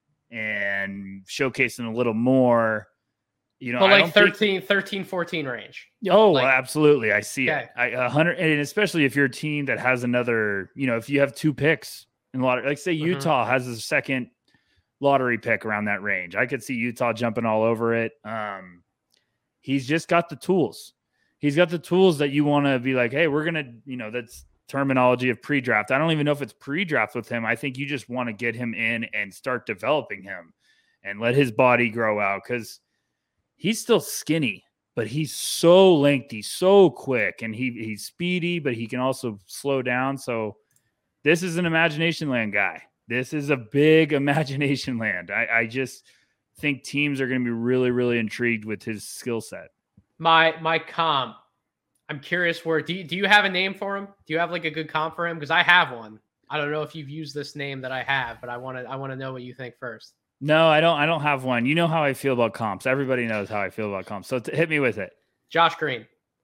and showcasing a little more, you know, but like I thirteen, think, thirteen, fourteen range. Oh, like, absolutely. I see okay. it. I a hundred, and especially if you're a team that has another, you know, if you have two picks in a lot of, like say mm-hmm. Utah has a second lottery pick around that range. I could see Utah jumping all over it. Um, he's just got the tools. He's got the tools that you want to be like, hey, we're going to, you know, that's terminology of pre-draft. I don't even know if it's pre-draft with him. I think you just want to get him in and start developing him and let his body grow out because he's still skinny, but he's so lengthy, so quick, and he he's speedy, but he can also slow down. So this is an imagination land guy. This is a big imagination land. I, I just think teams are going to be really, really intrigued with his skill set. My my comp, I'm curious where, do you, do you have a name for him? Do you have like a good comp for him? Because I have one. I don't know if you've used this name that I have, but I want to I want to know what you think first. No, I don't. I don't have one. You know how I feel about comps. Everybody knows how I feel about comps. So t- hit me with it. Josh Green.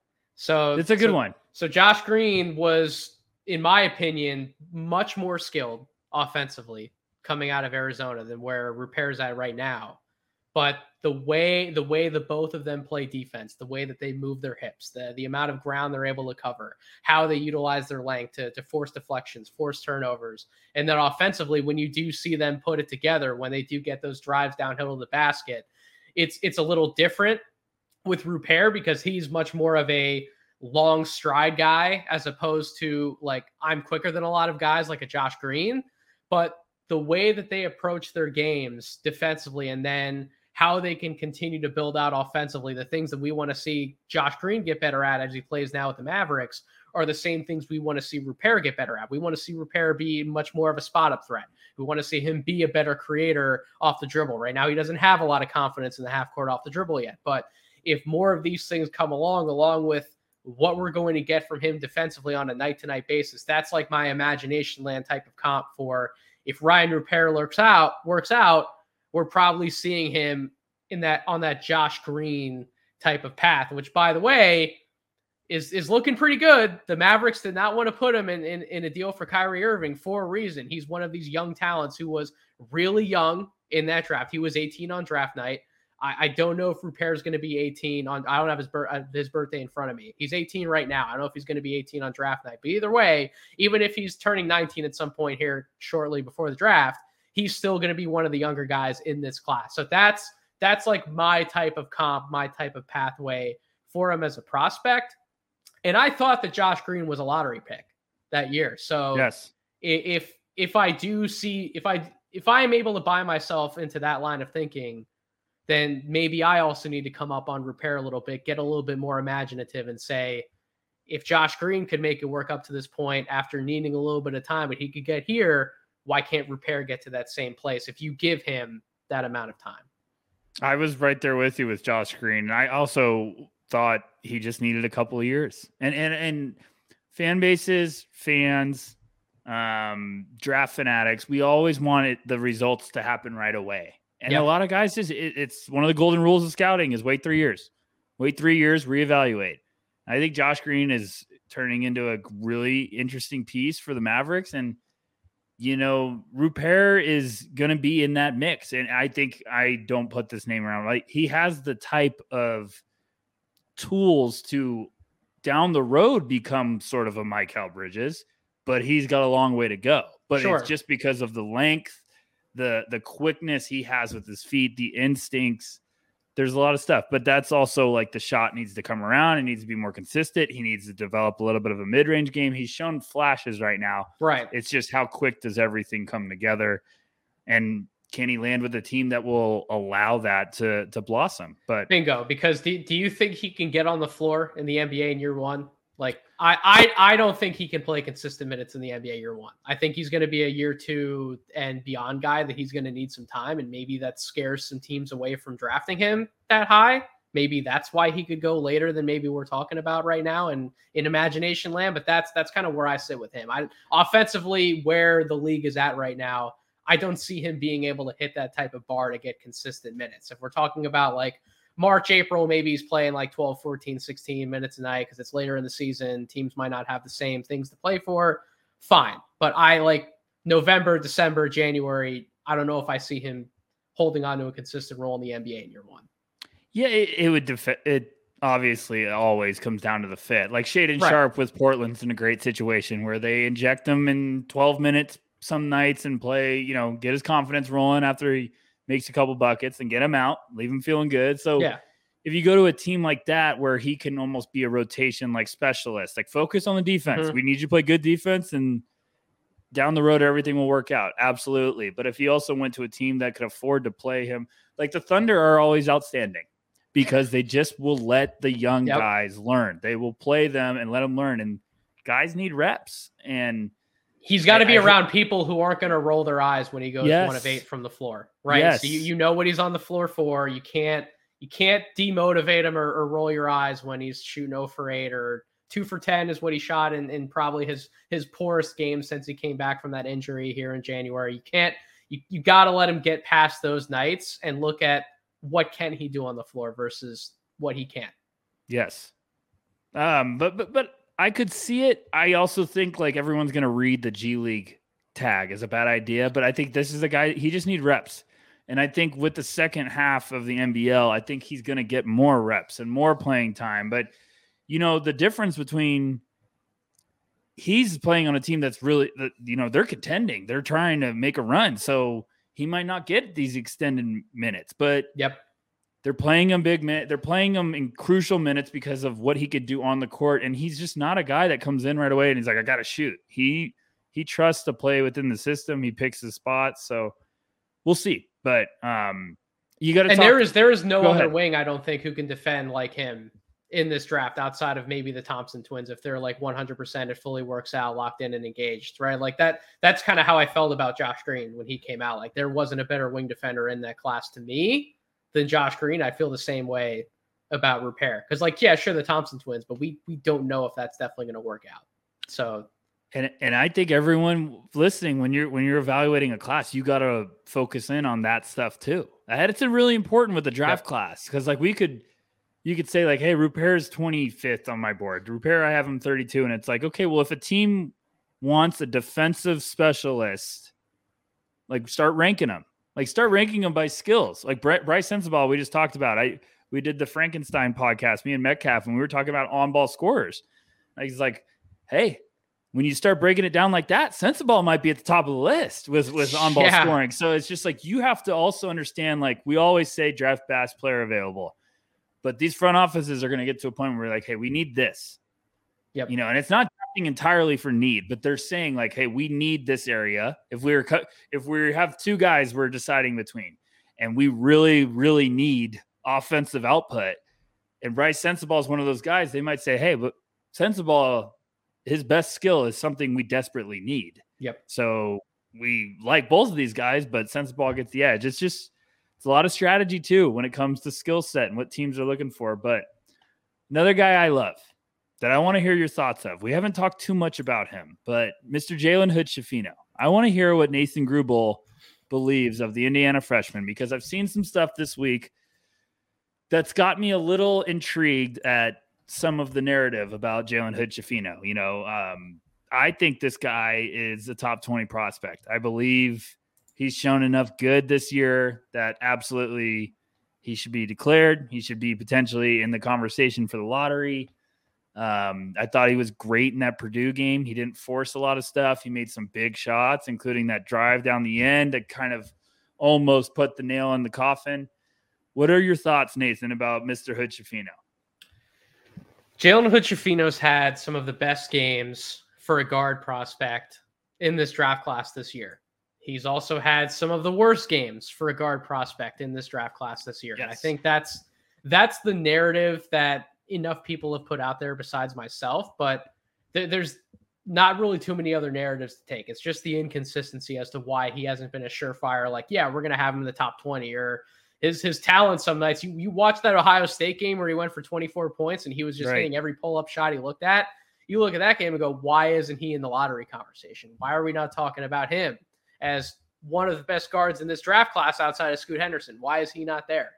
So it's a good so, one. So Josh Green was, in my opinion, much more skilled offensively coming out of Arizona than where Rupert's at right now. But the way the way the both of them play defense, the way that they move their hips, the, the amount of ground they're able to cover, how they utilize their length to, to force deflections, force turnovers. And then offensively, when you do see them put it together, when they do get those drives downhill to the basket, it's it's a little different with Rupert because he's much more of a long stride guy as opposed to like I'm quicker than a lot of guys like a Josh Green. But the way that they approach their games defensively and then how they can continue to build out offensively, the things that we want to see Josh Green get better at as he plays now with the Mavericks are the same things we want to see Rupert get better at. We want to see Rupert be much more of a spot up threat. We want to see him be a better creator off the dribble. Right now, he doesn't have a lot of confidence in the half court off the dribble yet. But if more of these things come along, along with what we're going to get from him defensively on a night to night basis, that's like my imagination land type of comp for if Ryan Rupert works out, works out, we're probably seeing him in that on that Josh Green type of path, which, by the way, is is looking pretty good. The Mavericks did not want to put him in, in, in a deal for Kyrie Irving for a reason. He's one of these young talents who was really young in that draft. He was eighteen on draft night. I, I don't know if Rupert is going to be eighteen on. I don't have his, bir- his birthday in front of me. He's eighteen right now. I don't know if he's going to be eighteen on draft night. But either way, even if he's turning nineteen at some point here shortly before the draft, he's still going to be one of the younger guys in this class. So that's that's like my type of comp, my type of pathway for him as a prospect. And I thought that Josh Green was a lottery pick that year. So yes, if if I do see if I if I am able to buy myself into that line of thinking, then maybe I also need to come up on Rupert a little bit, get a little bit more imaginative and say, if Josh Green could make it work up to this point after needing a little bit of time, but he could get here, why can't Rupert get to that same place if you give him that amount of time? I was right there with you with Josh Green. And I also thought he just needed a couple of years. And and and fan bases, fans, um, draft fanatics, we always wanted the results to happen right away. And yep. a lot of guys just, it, it's one of the golden rules of scouting is wait three years, wait three years, reevaluate. I think Josh Green is turning into a really interesting piece for the Mavericks. And, you know, Rupert is going to be in that mix. And I think I don't put this name around. Like, he has the type of tools to down the road become sort of a Mikal Bridges, but he's got a long way to go. But sure. It's just because of the length, the the quickness he has with his feet, the instincts. There's a lot of stuff, but that's also like the shot needs to come around. It needs to be more consistent. He needs to develop a little bit of a mid-range game. He's shown flashes right now. Right. It's just how quick does everything come together, and can he land with a team that will allow that to to blossom? But bingo. Because do, do you think he can get on the floor in the N B A in year one? Like I, I, I don't think he can play consistent minutes in the N B A year one. I think he's going to be a year two and beyond guy that he's going to need some time. And maybe that scares some teams away from drafting him that high. Maybe that's why he could go later than maybe we're talking about right now and in imagination land. But that's, that's kind of where I sit with him. I offensively, where the league is at right now, I don't see him being able to hit that type of bar to get consistent minutes. If we're talking about like March, April, maybe he's playing like twelve, fourteen, sixteen minutes a night because it's later in the season. Teams might not have the same things to play for. Fine. But I like November, December, January. I don't know if I see him holding on to a consistent role in the N B A in year one. Yeah, it, it would. Def- it obviously it always comes down to the fit. Like Shaedon right. Sharp with Portland's in a great situation where they inject him in twelve minutes some nights and play, you know, get his confidence rolling after he makes a couple buckets and get him out, leave him feeling good. So yeah. if you go to a team like that, where he can almost be a rotation, like specialist, like focus on the defense. Mm-hmm. We need you to play good defense, and down the road, everything will work out. Absolutely. But if he also went to a team that could afford to play him, like the Thunder are always outstanding because they just will let the young yep. guys learn. They will play them and let them learn. And guys need reps. And he's got to be I, around I, people who aren't going to roll their eyes when he goes yes. one of eight from the floor, right? Yes. So you, you know what he's on the floor for. You can't you can't demotivate him or, or roll your eyes when he's shooting zero for eight or two for ten is what he shot in, in probably his his poorest game since he came back from that injury here in January. You can't you you got to let him get past those nights and look at what can he do on the floor versus what he can't. Yes, um, but but but. I could see it. I also think like everyone's going to read the G League tag as a bad idea, but I think this is a guy, he just needs reps. And I think with the second half of the N B L, I think he's going to get more reps and more playing time. But, you know, the difference between he's playing on a team that's really, you know, they're contending. They're trying to make a run. So he might not get these extended minutes, but yep. They're playing him big minutes. They're playing him in crucial minutes because of what he could do on the court. And he's just not a guy that comes in right away and he's like, I got to shoot. He he trusts to play within the system. He picks his spots. So we'll see. But um, you got to. And talk- there is there is no Go other ahead. wing I don't think who can defend like him in this draft outside of maybe the Thompson twins if they're like one hundred percent it fully works out, locked in and engaged, right? Like that. That's kind of how I felt about Josh Green when he came out. Like there wasn't a better wing defender in that class to me than Josh Green. I feel the same way about Rupert. Because, like, yeah, sure, the Thompson twins, but we we don't know if that's definitely going to work out. So, and and I think everyone listening, when you're when you're evaluating a class, you got to focus in on that stuff too. It's really important with the draft yep. class because, like, we could you could say like, hey, Rupert's twenty-fifth on my board. Rupert, I have him thirty-two, and it's like, okay, well, if a team wants a defensive specialist, like, start ranking them. Like start ranking them by skills. Like Bryce Sensabaugh, we just talked about. I we did the Frankenstein podcast, me and Metcalf, and we were talking about on-ball scorers. Like, he's like, hey, when you start breaking it down like that, Sensabaugh might be at the top of the list with with on-ball yeah. scoring. So it's just like you have to also understand. Like we always say, draft best player available, but these front offices are going to get to a point where we're like, hey, we need this. Yep. You know, and it's not entirely for need, but they're saying like, hey, we need this area. If we're cut, if we have two guys we're deciding between, and we really, really need offensive output, and Bryce Sensabaugh is one of those guys, they might say, hey, but Sensabaugh, his best skill is something we desperately need. Yep. So we like both of these guys, but Sensabaugh gets the edge. It's just it's a lot of strategy too when it comes to skill set and what teams are looking for. But another guy I love that I want to hear your thoughts of. We haven't talked too much about him, but Mister Jalen Hood-Schifino. I want to hear what Nathan Grubel believes of the Indiana freshman, because I've seen some stuff this week that's got me a little intrigued at some of the narrative about Jalen Hood-Schifino. You know, um, I think this guy is a top twenty prospect. I believe he's shown enough good this year that absolutely he should be declared. He should be potentially in the conversation for the lottery. Um, I thought he was great in that Purdue game. He didn't force a lot of stuff. He made some big shots, including that drive down the end that kind of almost put the nail in the coffin. What are your thoughts, Nathan, about Mister Hood-Schifino? Jalen Hood-Schifino's had some of the best games for a guard prospect in this draft class this year. He's also had some of the worst games for a guard prospect in this draft class this year. Yes. And I think that's that's the narrative that enough people have put out there besides myself, but th- there's not really too many other narratives to take. It's just the inconsistency as to why he hasn't been a surefire, like, yeah, we're going to have him in the top twenty, or his, his talent. Some nights you, you watch that Ohio State game where he went for twenty-four points and he was just right. hitting every pull-up shot he looked at. You look at that game and go, why isn't he in the lottery conversation? Why are we not talking about him as one of the best guards in this draft class outside of Scoot Henderson? Why is he not there?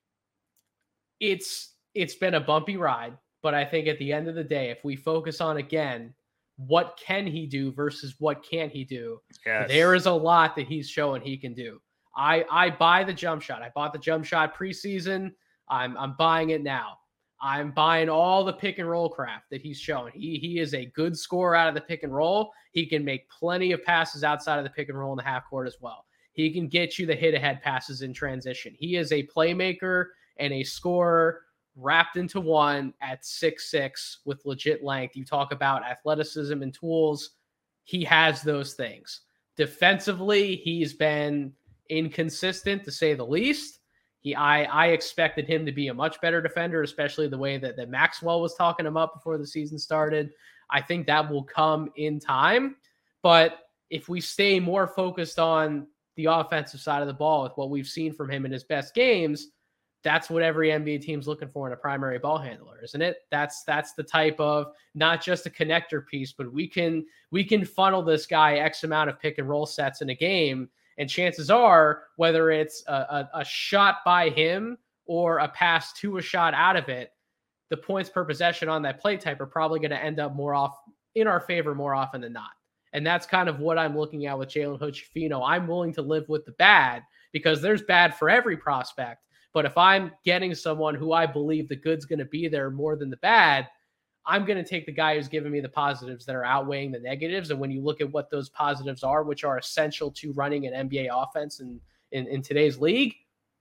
It's, It's been a bumpy ride, but I think at the end of the day, if we focus on, again, what can he do versus what can't he do, yes. there is a lot that he's showing he can do. I, I buy the jump shot. I bought the jump shot preseason. I'm I'm buying it now. I'm buying all the pick and roll craft that he's showing. He, he is a good scorer out of the pick and roll. He can make plenty of passes outside of the pick and roll in the half court as well. He can get you the hit-ahead passes in transition. He is a playmaker and a scorer wrapped into one at six six with legit length. You talk about athleticism and tools. He has those things. Defensively, he's been inconsistent, to say the least. He, I, I expected him to be a much better defender, especially the way that, that Maxwell was talking him up before the season started. I think that will come in time. But if we stay more focused on the offensive side of the ball with what we've seen from him in his best games, that's what every N B A team's looking for in a primary ball handler, isn't it? That's that's the type of, not just a connector piece, but we can we can funnel this guy X amount of pick and roll sets in a game, and chances are, whether it's a, a, a shot by him or a pass to a shot out of it, the points per possession on that play type are probably going to end up more off in our favor more often than not. And that's kind of what I'm looking at with Jalen Hood-Schifino. I'm willing to live with the bad because there's bad for every prospect. But if I'm getting someone who I believe the good's going to be there more than the bad, I'm going to take the guy who's giving me the positives that are outweighing the negatives. And when you look at what those positives are, which are essential to running an N B A offense in, in, in today's league,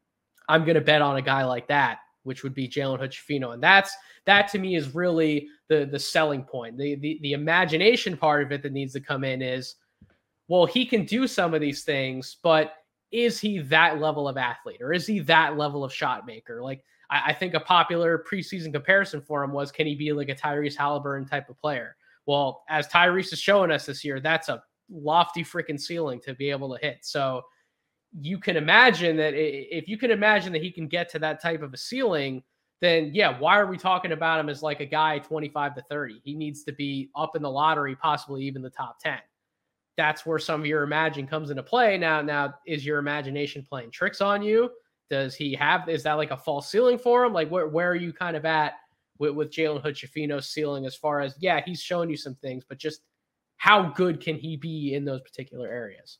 I'm going to bet on a guy like that, which would be Jalen Hood-Schifino. And that's, that to me is really the, the selling point. The, the, the imagination part of it that needs to come in is, well, he can do some of these things, but is he that level of athlete, or is he that level of shot maker? Like, I, I think a popular preseason comparison for him was, can he be like a Tyrese Halliburton type of player? Well, as Tyrese is showing us this year, that's a lofty freaking ceiling to be able to hit. So you can imagine that if you can imagine that he can get to that type of a ceiling, then yeah, why are we talking about him as like a guy twenty-five to thirty? He needs to be up in the lottery, possibly even the top ten. That's where some of your imagine comes into play. Now, now is your imagination playing tricks on you? Does he have, is that like a false ceiling for him? Like where, where are you kind of at with, with Jalen Hood-Schifino's ceiling as far as, yeah, he's showing you some things, but just how good can he be in those particular areas?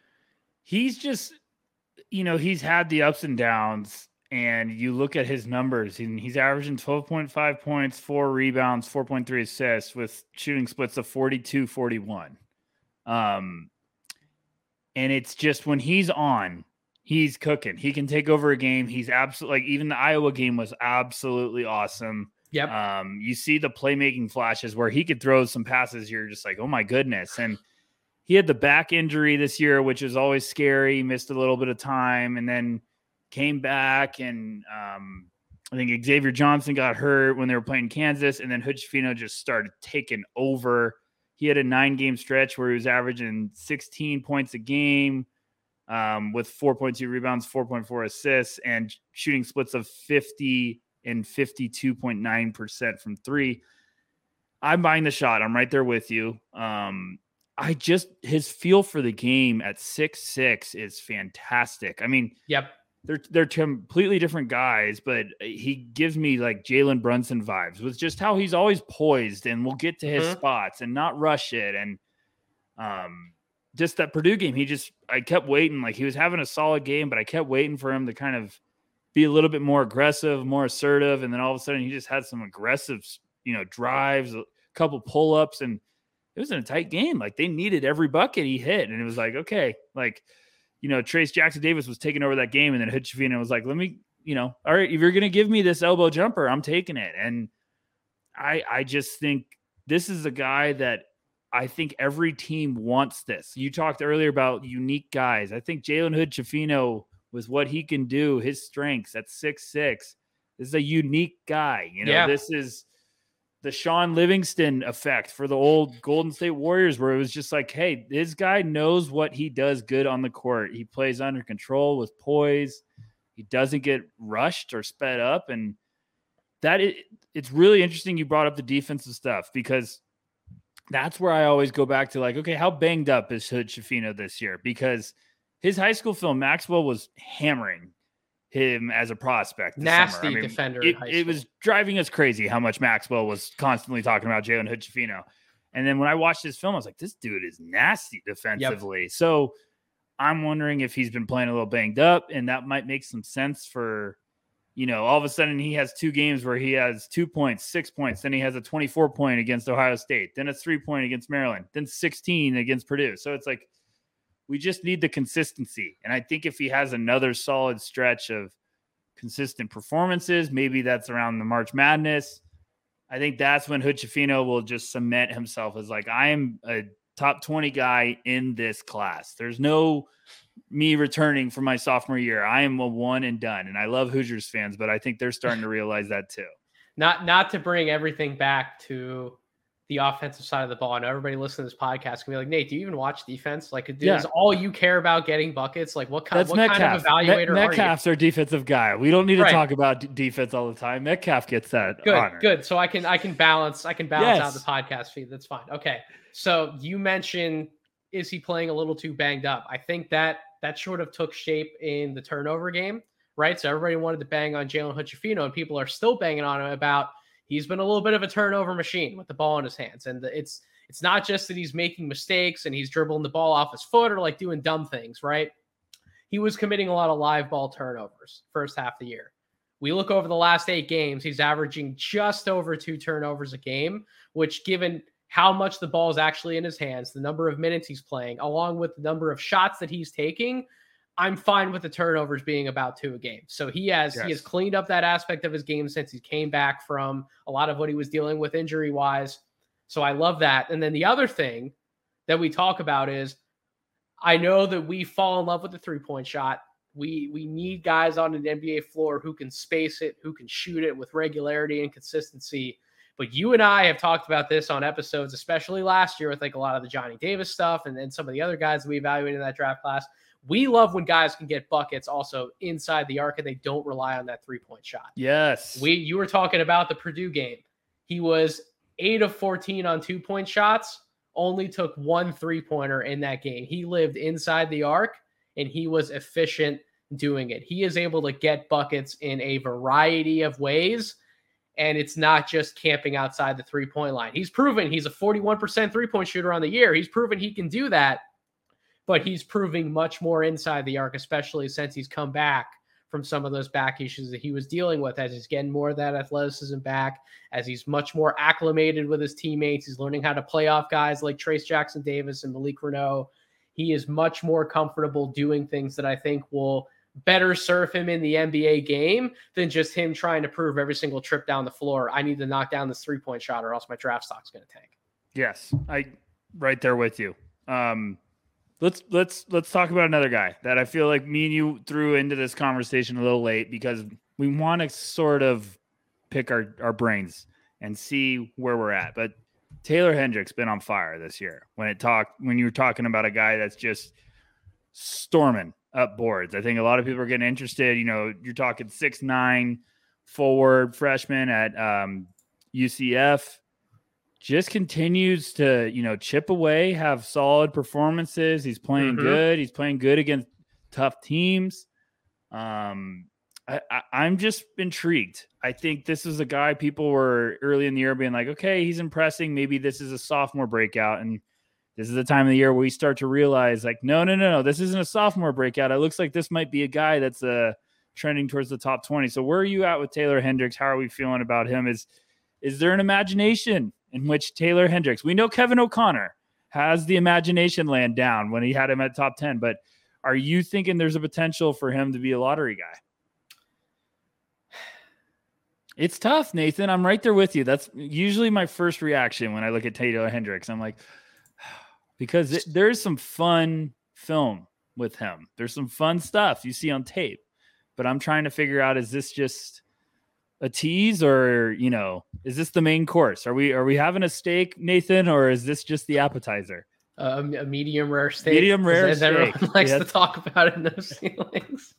He's just, you know, he's had the ups and downs, and you look at his numbers, and he's averaging twelve point five points, four rebounds, four point three assists with shooting splits of forty-two forty-one. Um, and it's just when he's on, he's cooking. He can take over a game. He's absolutely, like, even the Iowa game was absolutely awesome. Yep. Um, you see the playmaking flashes where he could throw some passes. You're just like, oh my goodness. And he had the back injury this year, which is always scary. Missed a little bit of time and then came back. And, um, I think Xavier Johnson got hurt when they were playing Kansas, and then Hood-Schifino just started taking over. He had a nine-game stretch where he was averaging sixteen points a game um, with four point two rebounds, four point four assists, and shooting splits of fifty and fifty-two point nine percent from three. I'm buying the shot. I'm right there with you. Um, I just, his feel for the game at six six is fantastic. I mean, yep. They're they're completely different guys, but he gives me like Jalen Brunson vibes with just how he's always poised and will get to his mm-hmm. spots and not rush it. And um, just that Purdue game, he just I kept waiting. Like he was having a solid game, but I kept waiting for him to kind of be a little bit more aggressive, more assertive. And then all of a sudden, he just had some aggressive, you know, drives, a couple pull ups, and it was in a tight game. Like they needed every bucket he hit, and it was like okay, like. You know, Trace Jackson Davis was taking over that game, and then Hood Schifino was like, let me, you know, all right, if you're going to give me this elbow jumper, I'm taking it. And I I just think this is a guy that I think every team wants this. You talked earlier about unique guys. I think Jalen Hood Schifino, with what he can do, his strengths at six six, this is a unique guy. You know, yeah. This is the Sean Livingston effect for the old Golden State Warriors, where it was just like, hey, this guy knows what he does good on the court. He plays under control with poise. He doesn't get rushed or sped up. And that it, it's really interesting you brought up the defensive stuff, because that's where I always go back to like, okay, how banged up is Hood Schifino this year? Because his high school film, Maxwell was hammering him as a prospect. Nasty I mean, defender. It, it was driving us crazy how much Maxwell was constantly talking about Jalen Hood Schifino. And then when I watched this film, I was like, this dude is nasty defensively. Yep. So I'm wondering if he's been playing a little banged up, and that might make some sense for, you know, all of a sudden he has two games where he has two points, six points. Then he has a twenty-four point against Ohio State. Then a three point against Maryland. Then sixteen against Purdue. So it's like, we just need the consistency. And I think if he has another solid stretch of consistent performances, maybe that's around the March Madness, I think that's when Hood Schifino will just cement himself as like, I am a top twenty guy in this class. There's no me returning from my sophomore year. I am a one and done. And I love Hoosiers fans, but I think they're starting to realize that too. Not, not to bring everything back to the offensive side of the ball. I know everybody listening to this podcast can be like, Nate, do you even watch defense? Like, yeah. Is all you care about getting buckets? Like, what kind, That's what Metcalf. kind of evaluator Met- Metcalf's are you? our defensive guy. We don't need to right. talk about d- defense all the time. Metcalf gets that good, honor. Good. So I can I can balance I can balance yes. out the podcast feed. That's fine. Okay. So you mentioned, is he playing a little too banged up? I think that that sort of took shape in the turnover game, right? So everybody wanted to bang on Jalen Hood Schifino, and people are still banging on him about. He's been a little bit of a turnover machine with the ball in his hands. And it's it's not just that he's making mistakes and he's dribbling the ball off his foot or like doing dumb things, right? He was committing a lot of live ball turnovers first half of the year. We look over the last eight games, he's averaging just over two turnovers a game, which given how much the ball is actually in his hands, the number of minutes he's playing, along with the number of shots that he's taking, I'm fine with the turnovers being about two a game. So he has yes. he has cleaned up that aspect of his game since he came back from a lot of what he was dealing with injury wise. So I love that. And then the other thing that we talk about is I know that we fall in love with the three point shot. We we need guys on an N B A floor who can space it, who can shoot it with regularity and consistency. But you and I have talked about this on episodes, especially last year with like a lot of the Johnny Davis stuff and then some of the other guys that we evaluated in that draft class. We love when guys can get buckets also inside the arc and they don't rely on that three-point shot. Yes. We you were talking about the Purdue game. He was eight of fourteen on two-point shots, only took one three-pointer in that game. He lived inside the arc, and he was efficient doing it. He is able to get buckets in a variety of ways, and it's not just camping outside the three-point line. He's proven he's a forty-one percent three-point shooter on the year. He's proven he can do that. But he's proving much more inside the arc, especially since he's come back from some of those back issues that he was dealing with, as he's getting more of that athleticism back, as he's much more acclimated with his teammates. He's learning how to play off guys like Trace Jackson Davis and Malik Reneau. He is much more comfortable doing things that I think will better serve him in the N B A game than just him trying to prove every single trip down the floor, I need to knock down this three-point shot or else my draft stock's going to tank. Yes, I right there with you. Um, Let's let's let's talk about another guy that I feel like me and you threw into this conversation a little late because we want to sort of pick our, our brains and see where we're at. But Taylor Hendricks been on fire this year. When it talked when you were talking about a guy that's just storming up boards, I think a lot of people are getting interested. You know, you're talking six nine forward freshman at um, U C F. just continues to, you know, chip away, have solid performances. He's playing mm-hmm. good. He's playing good against tough teams. Um, I, I, I'm just intrigued. I think this is a guy people were early in the year being like, okay, he's impressing. Maybe this is a sophomore breakout. And this is the time of the year where we start to realize like, no, no, no, no, this isn't a sophomore breakout. It looks like this might be a guy that's uh, trending towards the top twenty. So where are you at with Taylor Hendricks? How are we feeling about him? Is, is there an imagination in which Taylor Hendricks, we know Kevin O'Connor has the imagination land down when he had him at top ten, but are you thinking there's a potential for him to be a lottery guy? It's tough, Nathan. I'm right there with you. That's usually my first reaction when I look at Taylor Hendricks. I'm like, because it, there's some fun film with him. There's some fun stuff you see on tape, but I'm trying to figure out, is this just a tease or, you know, is this the main course? Are we, are we having a steak, Nathan, or is this just the appetizer? Uh, a medium rare steak. Medium rare as steak. Everyone likes yeah. to talk about it in those ceilings.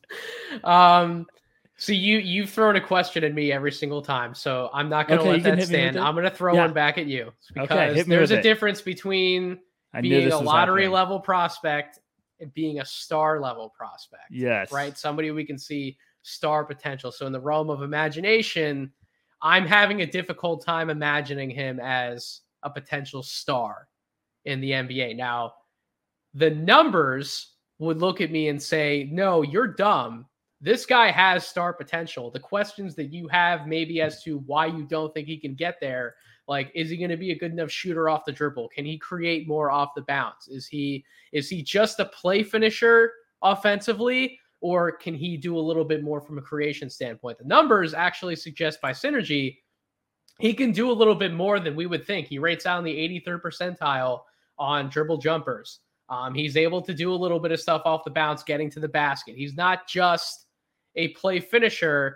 Um, so you, you've thrown a question at me every single time, so I'm not going to okay, let that stand. I'm going to throw yeah. one back at you because okay, there's a it. difference between being a lottery happening. level prospect and being a star level prospect. Yes. Right? Somebody we can see star potential. So in the realm of imagination, I'm having a difficult time imagining him as a potential star in the N B A. Now, the numbers would look at me and say, no, you're dumb. This guy has star potential. The questions that you have maybe as to why you don't think he can get there, like, is he going to be a good enough shooter off the dribble? Can he create more off the bounce? Is he, is he just a play finisher offensively, or can he do a little bit more from a creation standpoint? The numbers actually suggest by synergy, he can do a little bit more than we would think. He rates out in the eighty-third percentile on dribble jumpers. Um, he's able to do a little bit of stuff off the bounce, getting to the basket. He's not just a play finisher.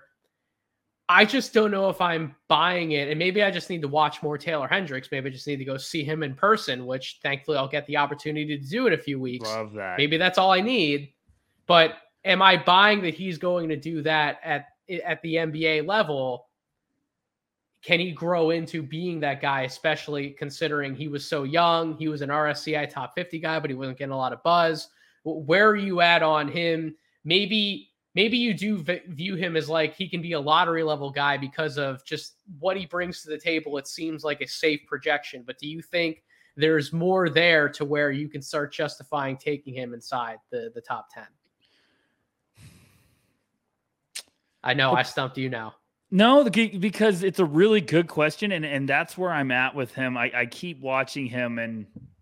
I just don't know if I'm buying it. And maybe I just need to watch more Taylor Hendricks. Maybe I just need to go see him in person, which thankfully I'll get the opportunity to do in a few weeks. Love that. Maybe that's all I need. But am I buying that he's going to do that at, at the N B A level? Can he grow into being that guy, especially considering he was so young? He was an R S C I top fifty guy, but he wasn't getting a lot of buzz. Where are you at on him? Maybe maybe you do v- view him as like he can be a lottery level guy because of just what he brings to the table. It seems like a safe projection, but do you think there's more there to where you can start justifying taking him inside the, the top ten? I know I stumped you now. No, because it's a really good question, and, and that's where I'm at with him. I, I keep watching him, and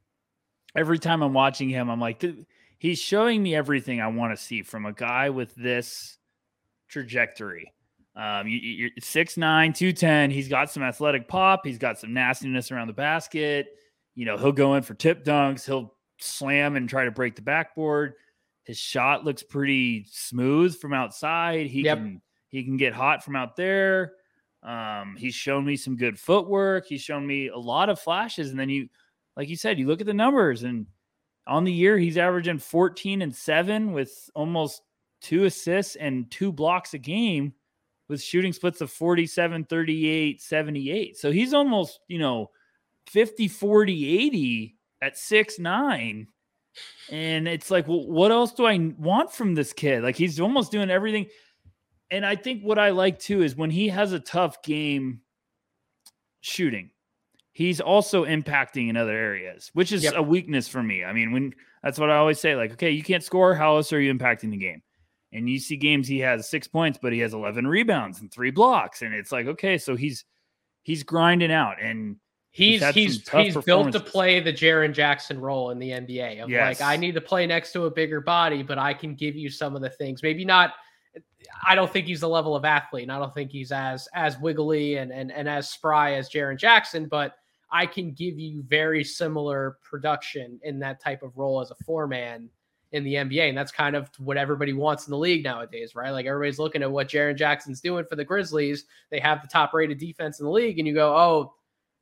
every time I'm watching him, I'm like, he's showing me everything I want to see from a guy with this trajectory. Um, you, you're six nine, two ten. He's got some athletic pop. He's got some nastiness around the basket. You know, he'll go in for tip dunks. He'll slam and try to break the backboard. His shot looks pretty smooth from outside. He yep. can he can get hot from out there. Um, he's shown me some good footwork. He's shown me a lot of flashes. And then you, like you said, you look at the numbers, and on the year, he's averaging fourteen and seven with almost two assists and two blocks a game with shooting splits of forty-seven, thirty-eight, seventy-eight. So he's almost, you know, fifty, forty, eighty at six nine. And it's like, well, what else do I want from this kid? Like, he's almost doing everything. And I think what I like too is when he has a tough game shooting, he's also impacting in other areas, which is yep. a weakness for me. I mean, when that's what I always say, like, okay, you can't score. How else are you impacting the game? And you see games, he has six points, but he has eleven rebounds and three blocks. And it's like, okay, so he's, he's grinding out, and he's, he's, he's, he's built to play the Jaren Jackson role in the N B A of yes. like, I need to play next to a bigger body, but I can give you some of the things, maybe not. I don't think he's the level of athlete, and I don't think he's as, as wiggly and, and, and as spry as Jaren Jackson, but I can give you very similar production in that type of role as a four-man in the N B A. And that's kind of what everybody wants in the league nowadays, right? Like, everybody's looking at what Jaren Jackson's doing for the Grizzlies. They have the top-rated defense in the league, and you go, oh,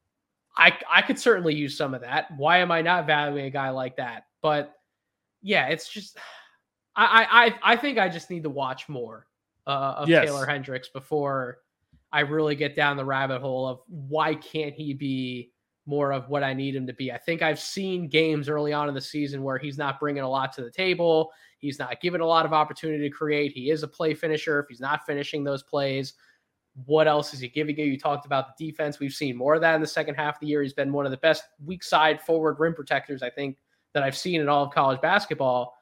I, I could certainly use some of that. Why am I not valuing a guy like that? But, yeah, it's just – I I I think I just need to watch more uh, of yes. Taylor Hendricks before I really get down the rabbit hole of why can't he be more of what I need him to be. I think I've seen games early on in the season where he's not bringing a lot to the table. He's not given a lot of opportunity to create. He is a play finisher. If he's not finishing those plays, what else is he giving you? You talked about the defense. We've seen more of that in the second half of the year. He's been one of the best weak side forward rim protectors, I think, that I've seen in all of college basketball.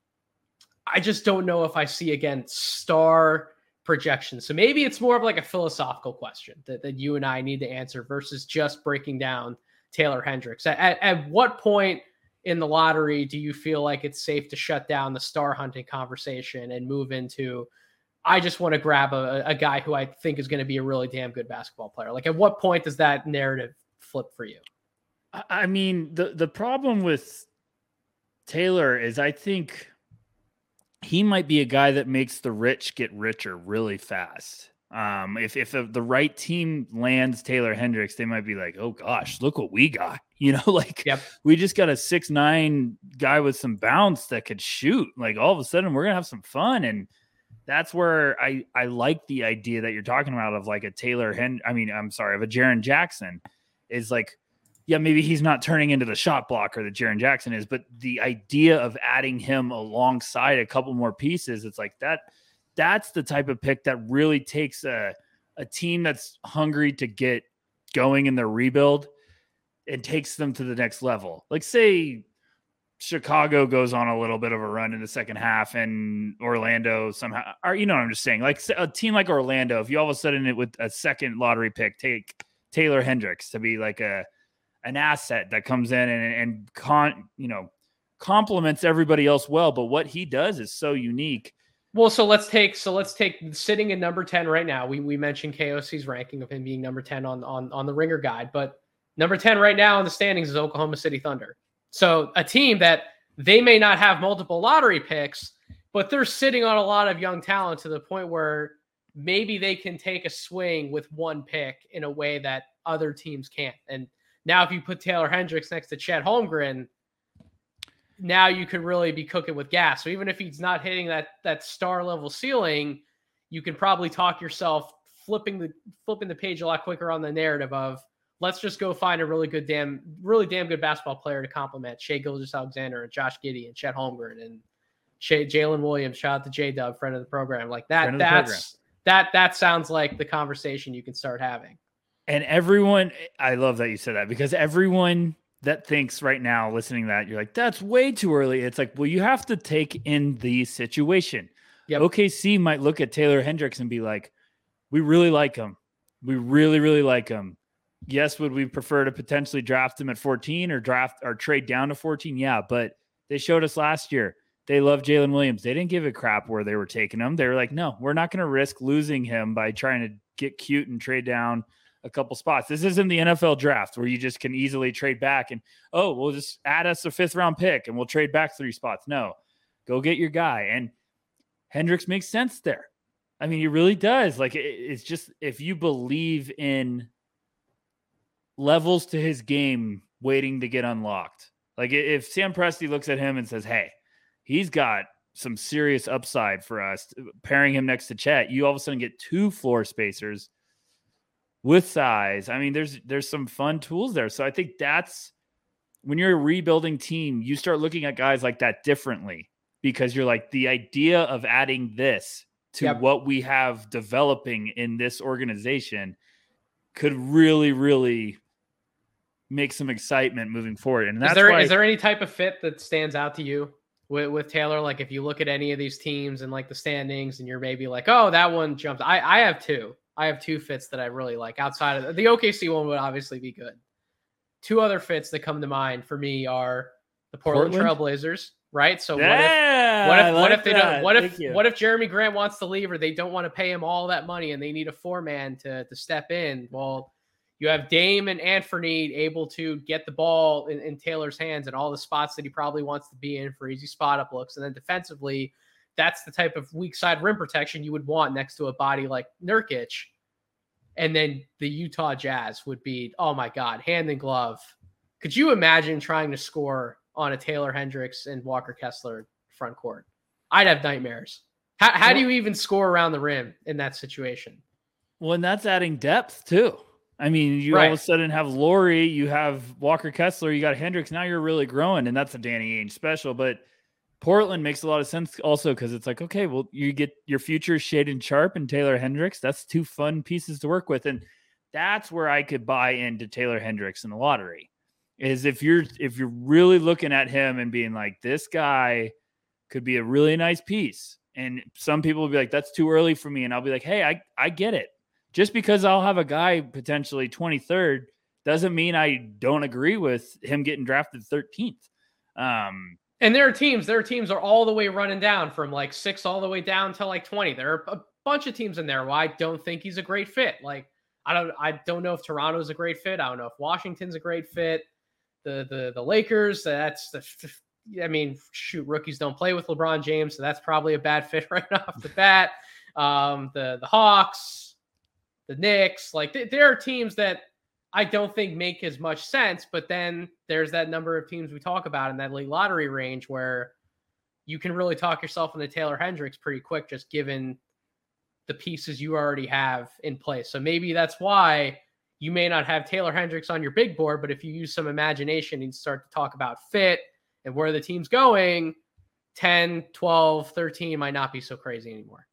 I just don't know if I see, again, star projection. So maybe it's more of like a philosophical question that, that you and I need to answer versus just breaking down Taylor Hendricks. At, at, at what point in the lottery do you feel like it's safe to shut down the star hunting conversation and move into, I just want to grab a, a guy who I think is going to be a really damn good basketball player? Like, at what point does that narrative flip for you? I mean, the, the problem with Taylor is I think he might be a guy that makes the rich get richer really fast. Um, if if the right team lands Taylor Hendricks, they might be like, oh gosh, look what we got. You know, like yep. we just got a six nine guy with some bounce that could shoot. Like all of a sudden we're gonna have some fun. And that's where I, I like the idea that you're talking about of like a Taylor Hen. I mean, I'm sorry, of a Jaren Jackson is like, yeah, maybe he's not turning into the shot blocker that Jaren Jackson is, but the idea of adding him alongside a couple more pieces, it's like that. That's the type of pick that really takes a, a team that's hungry to get going in their rebuild and takes them to the next level. Like say Chicago goes on a little bit of a run in the second half and Orlando somehow, or you know what I'm just saying, like a team like Orlando, if you all of a sudden it with a second lottery pick, take Taylor Hendricks to be like a, an asset that comes in and, and con, you know, complements everybody else well. But what he does is so unique. Well, so let's take, so let's take sitting in number ten right now. We, we mentioned K O C's ranking of him being number ten on, on, on the Ringer guide, but number ten right now in the standings is Oklahoma City Thunder. So a team that they may not have multiple lottery picks, but they're sitting on a lot of young talent to the point where maybe they can take a swing with one pick in a way that other teams can't. And now if you put Taylor Hendricks next to Chet Holmgren, now you could really be cooking with gas. So even if he's not hitting that that star level ceiling, you can probably talk yourself flipping the flipping the page a lot quicker on the narrative of let's just go find a really good damn really damn good basketball player to complement Shai Gilgeous-Alexander and Josh Giddey and Chet Holmgren and Shea, Jalen Williams. Shout out to J Dub, friend of the program. Like that, that's that that sounds like the conversation you can start having. And everyone, I love that you said that, because everyone that thinks right now listening to that, you're like, that's way too early. It's like, well, you have to take in the situation. Yep. O K C might look at Taylor Hendricks and be like, we really like him. We really, really like him. Yes, would we prefer to potentially draft him at fourteen or draft or trade down to fourteen? Yeah, but they showed us last year. They love Jalen Williams. They didn't give a crap where they were taking him. They were like, no, we're not going to risk losing him by trying to get cute and trade down a couple spots. This isn't the N F L draft where you just can easily trade back and, oh, we'll just add us a fifth round pick and we'll trade back three spots. No, go get your guy. And Hendricks makes sense there. I mean, he really does. Like, it's just, if you believe in levels to his game waiting to get unlocked, like if Sam Presti looks at him and says, hey, he's got some serious upside for us, pairing him next to Chet, you all of a sudden get two floor spacers with size. I mean, there's there's some fun tools there. So I think that's when you're a rebuilding team, you start looking at guys like that differently, because you're like, the idea of adding this to yep. what we have developing in this organization could really, really make some excitement moving forward. And that's is there, why, is there any type of fit that stands out to you with, with Taylor? Like if you look at any of these teams and like the standings and you're maybe like, oh, that one jumped. I, I have two. I have two fits that I really like outside of the, the O K C one would obviously be good. Two other fits that come to mind for me are the Portland, Portland? Trailblazers, right? So yeah, what if, what if, like what if they that. don't, what if, Thank you. what if Jeremy Grant wants to leave or they don't want to pay him all that money and they need a four man to, to step in? Well, you have Dame and Anthony able to get the ball in, in Taylor's hands and all the spots that he probably wants to be in for easy spot up looks. And then defensively, that's the type of weak side rim protection you would want next to a body like Nurkic. And then the Utah Jazz would be, oh my God, hand in glove. Could you imagine trying to score on a Taylor Hendricks and Walker Kessler front court? I'd have nightmares. How, how do you even score around the rim in that situation? Well, and that's adding depth too. I mean, you right. all of a sudden have Laurie, you have Walker Kessler, you got Hendricks. Now you're really growing, and that's a Danny Ainge special. But Portland makes a lot of sense also because it's like, okay, well, you get your future Shaedon Sharpe and Taylor Hendricks. That's two fun pieces to work with. And that's where I could buy into Taylor Hendricks in the lottery, is if you're if you're really looking at him and being like, this guy could be a really nice piece. And some people will be like, that's too early for me. And I'll be like, hey, I, I get it. Just because I'll have a guy potentially twenty-third doesn't mean I don't agree with him getting drafted thirteenth. Um, and there are teams, there are teams are all the way running down from like six all the way down to like twenty. There are a bunch of teams in there where I don't think he's a great fit. Like, I don't, I don't know if Toronto's a great fit. I don't know if Washington's a great fit. The, the, the Lakers, that's the, I mean, shoot, rookies don't play with LeBron James. So that's probably a bad fit right off the bat. Um, the, the Hawks, the Knicks, like th- there are teams that I don't think make as much sense, but then there's that number of teams we talk about in that late lottery range where you can really talk yourself into Taylor Hendricks pretty quick, just given the pieces you already have in place. So maybe that's why you may not have Taylor Hendricks on your big board, but if you use some imagination and start to talk about fit and where the team's going, ten, twelve, thirteen might not be so crazy anymore.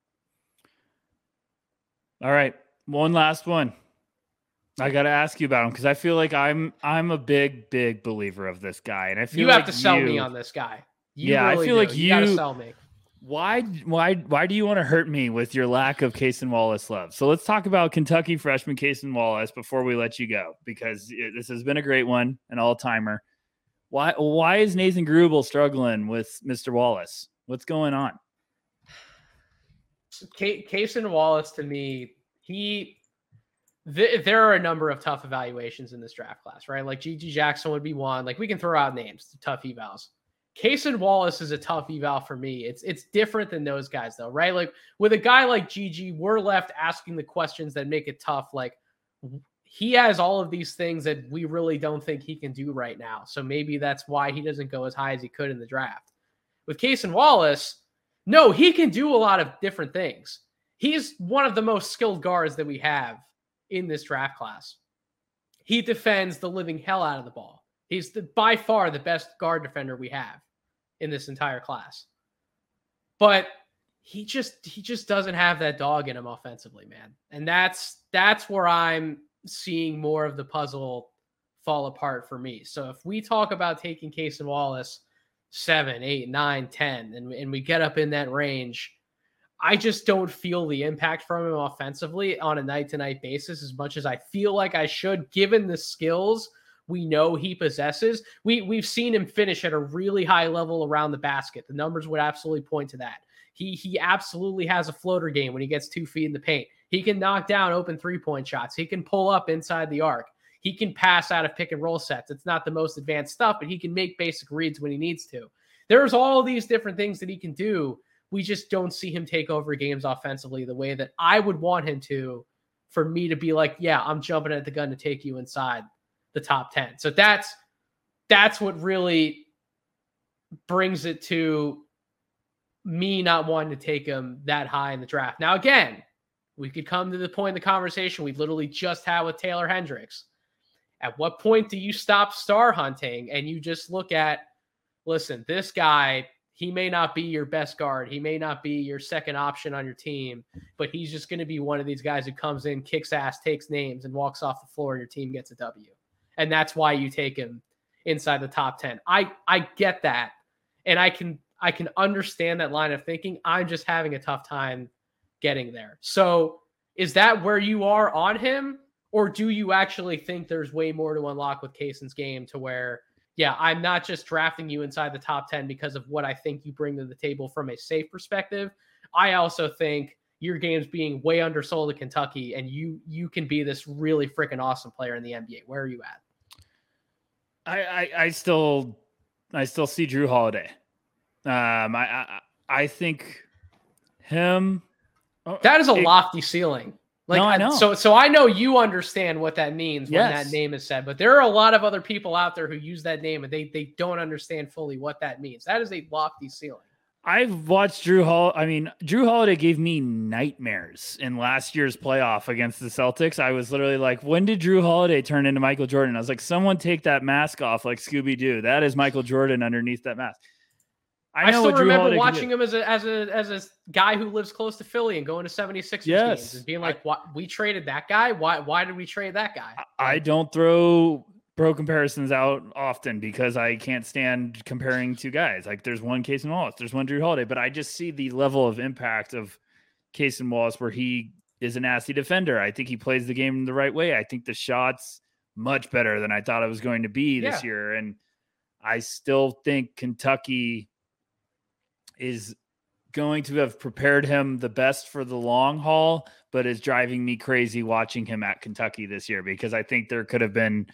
All right. One last one. I got to ask you about him because I feel like I'm I'm a big, big believer of this guy. And I feel you like have to sell you, me on this guy. You yeah, really I feel do. like you, you gotta sell me. Why, why, why do you want to hurt me with your lack of Cason Wallace love? So let's talk about Kentucky freshman Cason Wallace before we let you go, because it, this has been a great one, an all timer. Why, why is Nathan Grubel struggling with Mister Wallace? What's going on? Cason Wallace, to me, he, th- there are a number of tough evaluations in this draft class, right? Like G G Jackson would be one. Like we can throw out names, tough evals. Cason Wallace is a tough eval for me. It's it's different than those guys though, right? Like with a guy like G G, we're left asking the questions that make it tough. Like he has all of these things that we really don't think he can do right now. So maybe that's why he doesn't go as high as he could in the draft. With Cason Wallace, no, he can do a lot of different things. He's one of the most skilled guards that we have in this draft class. He defends the living hell out of the ball. He's the, by far the best guard defender we have in this entire class. But he just he just doesn't have that dog in him offensively, man. And that's that's where I'm seeing more of the puzzle fall apart for me. So if we talk about taking Cason Wallace seven, eight, nine, ten, and, and we get up in that range, I just don't feel the impact from him offensively on a night-to-night basis as much as I feel like I should, given the skills we know he possesses. We, we've seen him finish at a really high level around the basket. The numbers would absolutely point to that. He, he absolutely has a floater game when he gets two feet in the paint. He can knock down open three-point shots. He can pull up inside the arc. He can pass out of pick and roll sets. It's not the most advanced stuff, but he can make basic reads when he needs to. There's all these different things that he can do. We just don't see him take over games offensively the way that I would want him to, for me to be like, yeah, I'm jumping at the gun to take you inside the top ten. So that's, that's what really brings it to me not wanting to take him that high in the draft. Now, again, we could come to the point in the conversation we literally just had with Taylor Hendricks. At what point do you stop star hunting and you just look at, listen, this guy, he may not be your best guard. He may not be your second option on your team, but he's just going to be one of these guys who comes in, kicks ass, takes names, and walks off the floor, and your team gets a W. And that's why you take him inside the top ten. I, I get that. And I can I can understand that line of thinking. I'm just having a tough time getting there. So is that where you are on him? Or do you actually think there's way more to unlock with Cason's game to where, yeah, I'm not just drafting you inside the top ten because of what I think you bring to the table from a safe perspective. I also think your game's being way undersold at Kentucky, and you you can be this really freaking awesome player in the N B A. Where are you at? I I, I still I still see Drew Holiday. Um, I I, I think him. That is a it, lofty ceiling. Like, no, I know. So, so I know you understand what that means when yes. that name is said, but there are a lot of other people out there who use that name and they they don't understand fully what that means. That is a lofty ceiling. I've watched Drew Hall. I mean, Drew Holiday gave me nightmares in last year's playoff against the Celtics. I was literally like, when did Drew Holiday turn into Michael Jordan? I was like, someone take that mask off like Scooby-Doo. That is Michael Jordan underneath that mask. I, I know still remember Holiday watching him as a as a as a guy who lives close to Philly and going to seventy-sixers yes. games and being like, I, "What? We traded that guy? Why? Why did we trade that guy?" I don't throw pro comparisons out often because I can't stand comparing two guys. Like there's one Casey Wallace, there's one Drew Holiday, but I just see the level of impact of Casey Wallace where he is a nasty defender. I think he plays the game the right way. I think the shot's much better than I thought it was going to be this yeah. year. And I still think Kentucky is going to have prepared him the best for the long haul, but is driving me crazy watching him at Kentucky this year because I think there could have been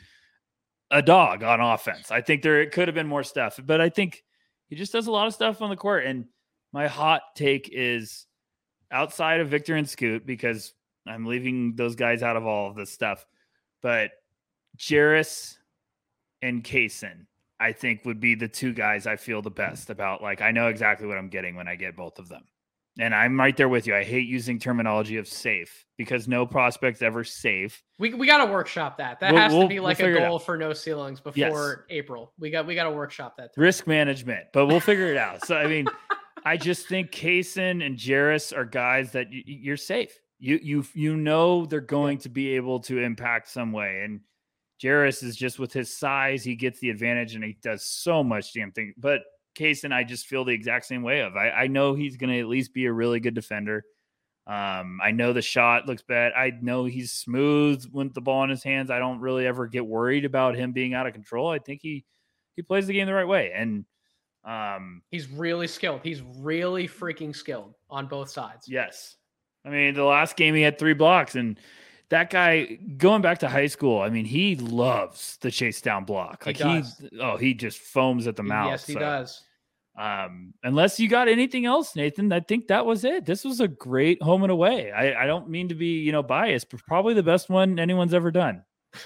a dog on offense. I think there could have been more stuff, but I think he just does a lot of stuff on the court. And my hot take is outside of Victor and Scoot, because I'm leaving those guys out of all of this stuff, but Jarace and Kaysen, I think would be the two guys I feel the best about. Like, I know exactly what I'm getting when I get both of them. And I'm right there with you. I hate using terminology of safe because no prospect's ever safe. We we got to workshop that. That we'll, has to be like we'll a goal for no ceilings before yes. April. We got we got to workshop that. Term. Risk management, but we'll figure it out. So, I mean, I just think Kaysen and Jarace are guys that y- you're safe. You you you know they're going to be able to impact some way. And Jarace is just with his size, he gets the advantage and he does so much damn thing. But Kaysen, I just feel the exact same way of. I, I know he's going to at least be a really good defender. Um, I know the shot looks bad. I know he's smooth with the ball in his hands. I don't really ever get worried about him being out of control. I think he he plays the game the right way. And um, he's really skilled. He's really freaking skilled on both sides. Yes. I mean, the last game he had three blocks, and that guy, going back to high school, I mean, he loves the chase down block. Like he, he oh, he just foams at the mouth. Yes, he so. does. Um, unless you got anything else, Nathan, I think that was it. This was a great home and away. I, I don't mean to be, you know, biased, but probably the best one anyone's ever done.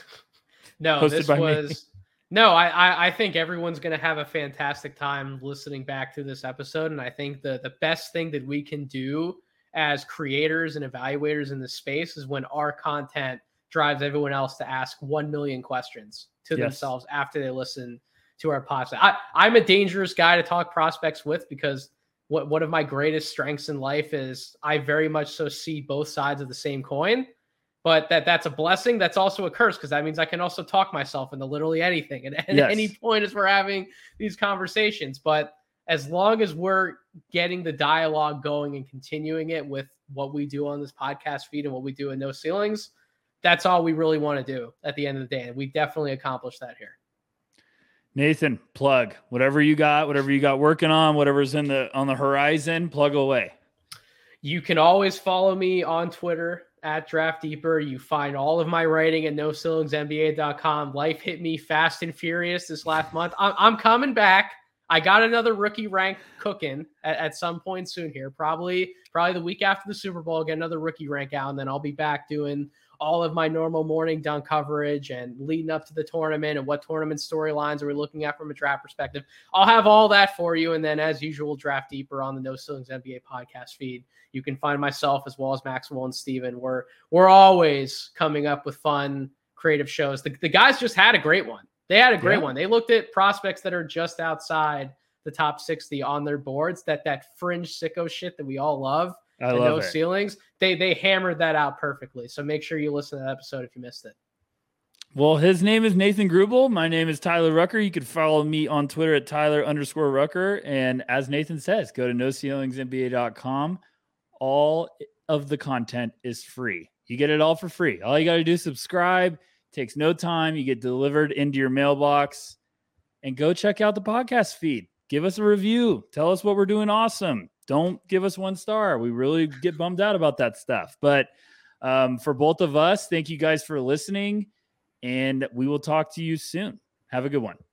No, Hosted this was me. no, I, I, I think everyone's going to have a fantastic time listening back to this episode. And I think the, the best thing that we can do as creators and evaluators in this space is when our content drives everyone else to ask one million questions to yes. themselves after they listen to our podcast. I, I'm a dangerous guy to talk prospects with because what one of my greatest strengths in life is I very much so see both sides of the same coin, but that that's a blessing. That's also a curse because that means I can also talk myself into literally anything and at yes. any point as we're having these conversations. But as long as we're getting the dialogue going and continuing it with what we do on this podcast feed and what we do in No Ceilings, that's all we really want to do at the end of the day. And we definitely accomplished that here. Nathan, plug whatever you got, whatever you got working on, whatever's in the on the horizon, plug away. You can always follow me on Twitter at Draft Deeper. You find all of my writing at no ceilings N B A dot com. Life hit me fast and furious this last month. I'm, I'm coming back. I got another rookie rank cooking at, at some point soon here. Probably, probably the week after the Super Bowl, I'll get another rookie rank out, and then I'll be back doing all of my normal morning dunk coverage and leading up to the tournament and what tournament storylines are we looking at from a draft perspective. I'll have all that for you. And then as usual, Draft Deeper on the No Ceilings N B A podcast feed. You can find myself as well as Maxwell and Steven. We're, we're always coming up with fun, creative shows. The, the guys just had a great one. They had a great yeah. one. They looked at prospects that are just outside the top sixty on their boards, that, that fringe sicko shit that we all love. I love No it. Ceilings. They they hammered that out perfectly. So make sure you listen to that episode if you missed it. Well, his name is Nathan Grubel. My name is Tyler Rucker. You can follow me on Twitter at Tyler underscore Rucker. And as Nathan says, go to no ceilings N B A dot com. All of the content is free. You get it all for free. All you got to do is subscribe. It takes no time. You get delivered into your mailbox. And go check out the podcast feed. Give us a review. Tell us what we're doing awesome. Don't give us one star. We really get bummed out about that stuff. But um, for both of us, thank you guys for listening. And we will talk to you soon. Have a good one.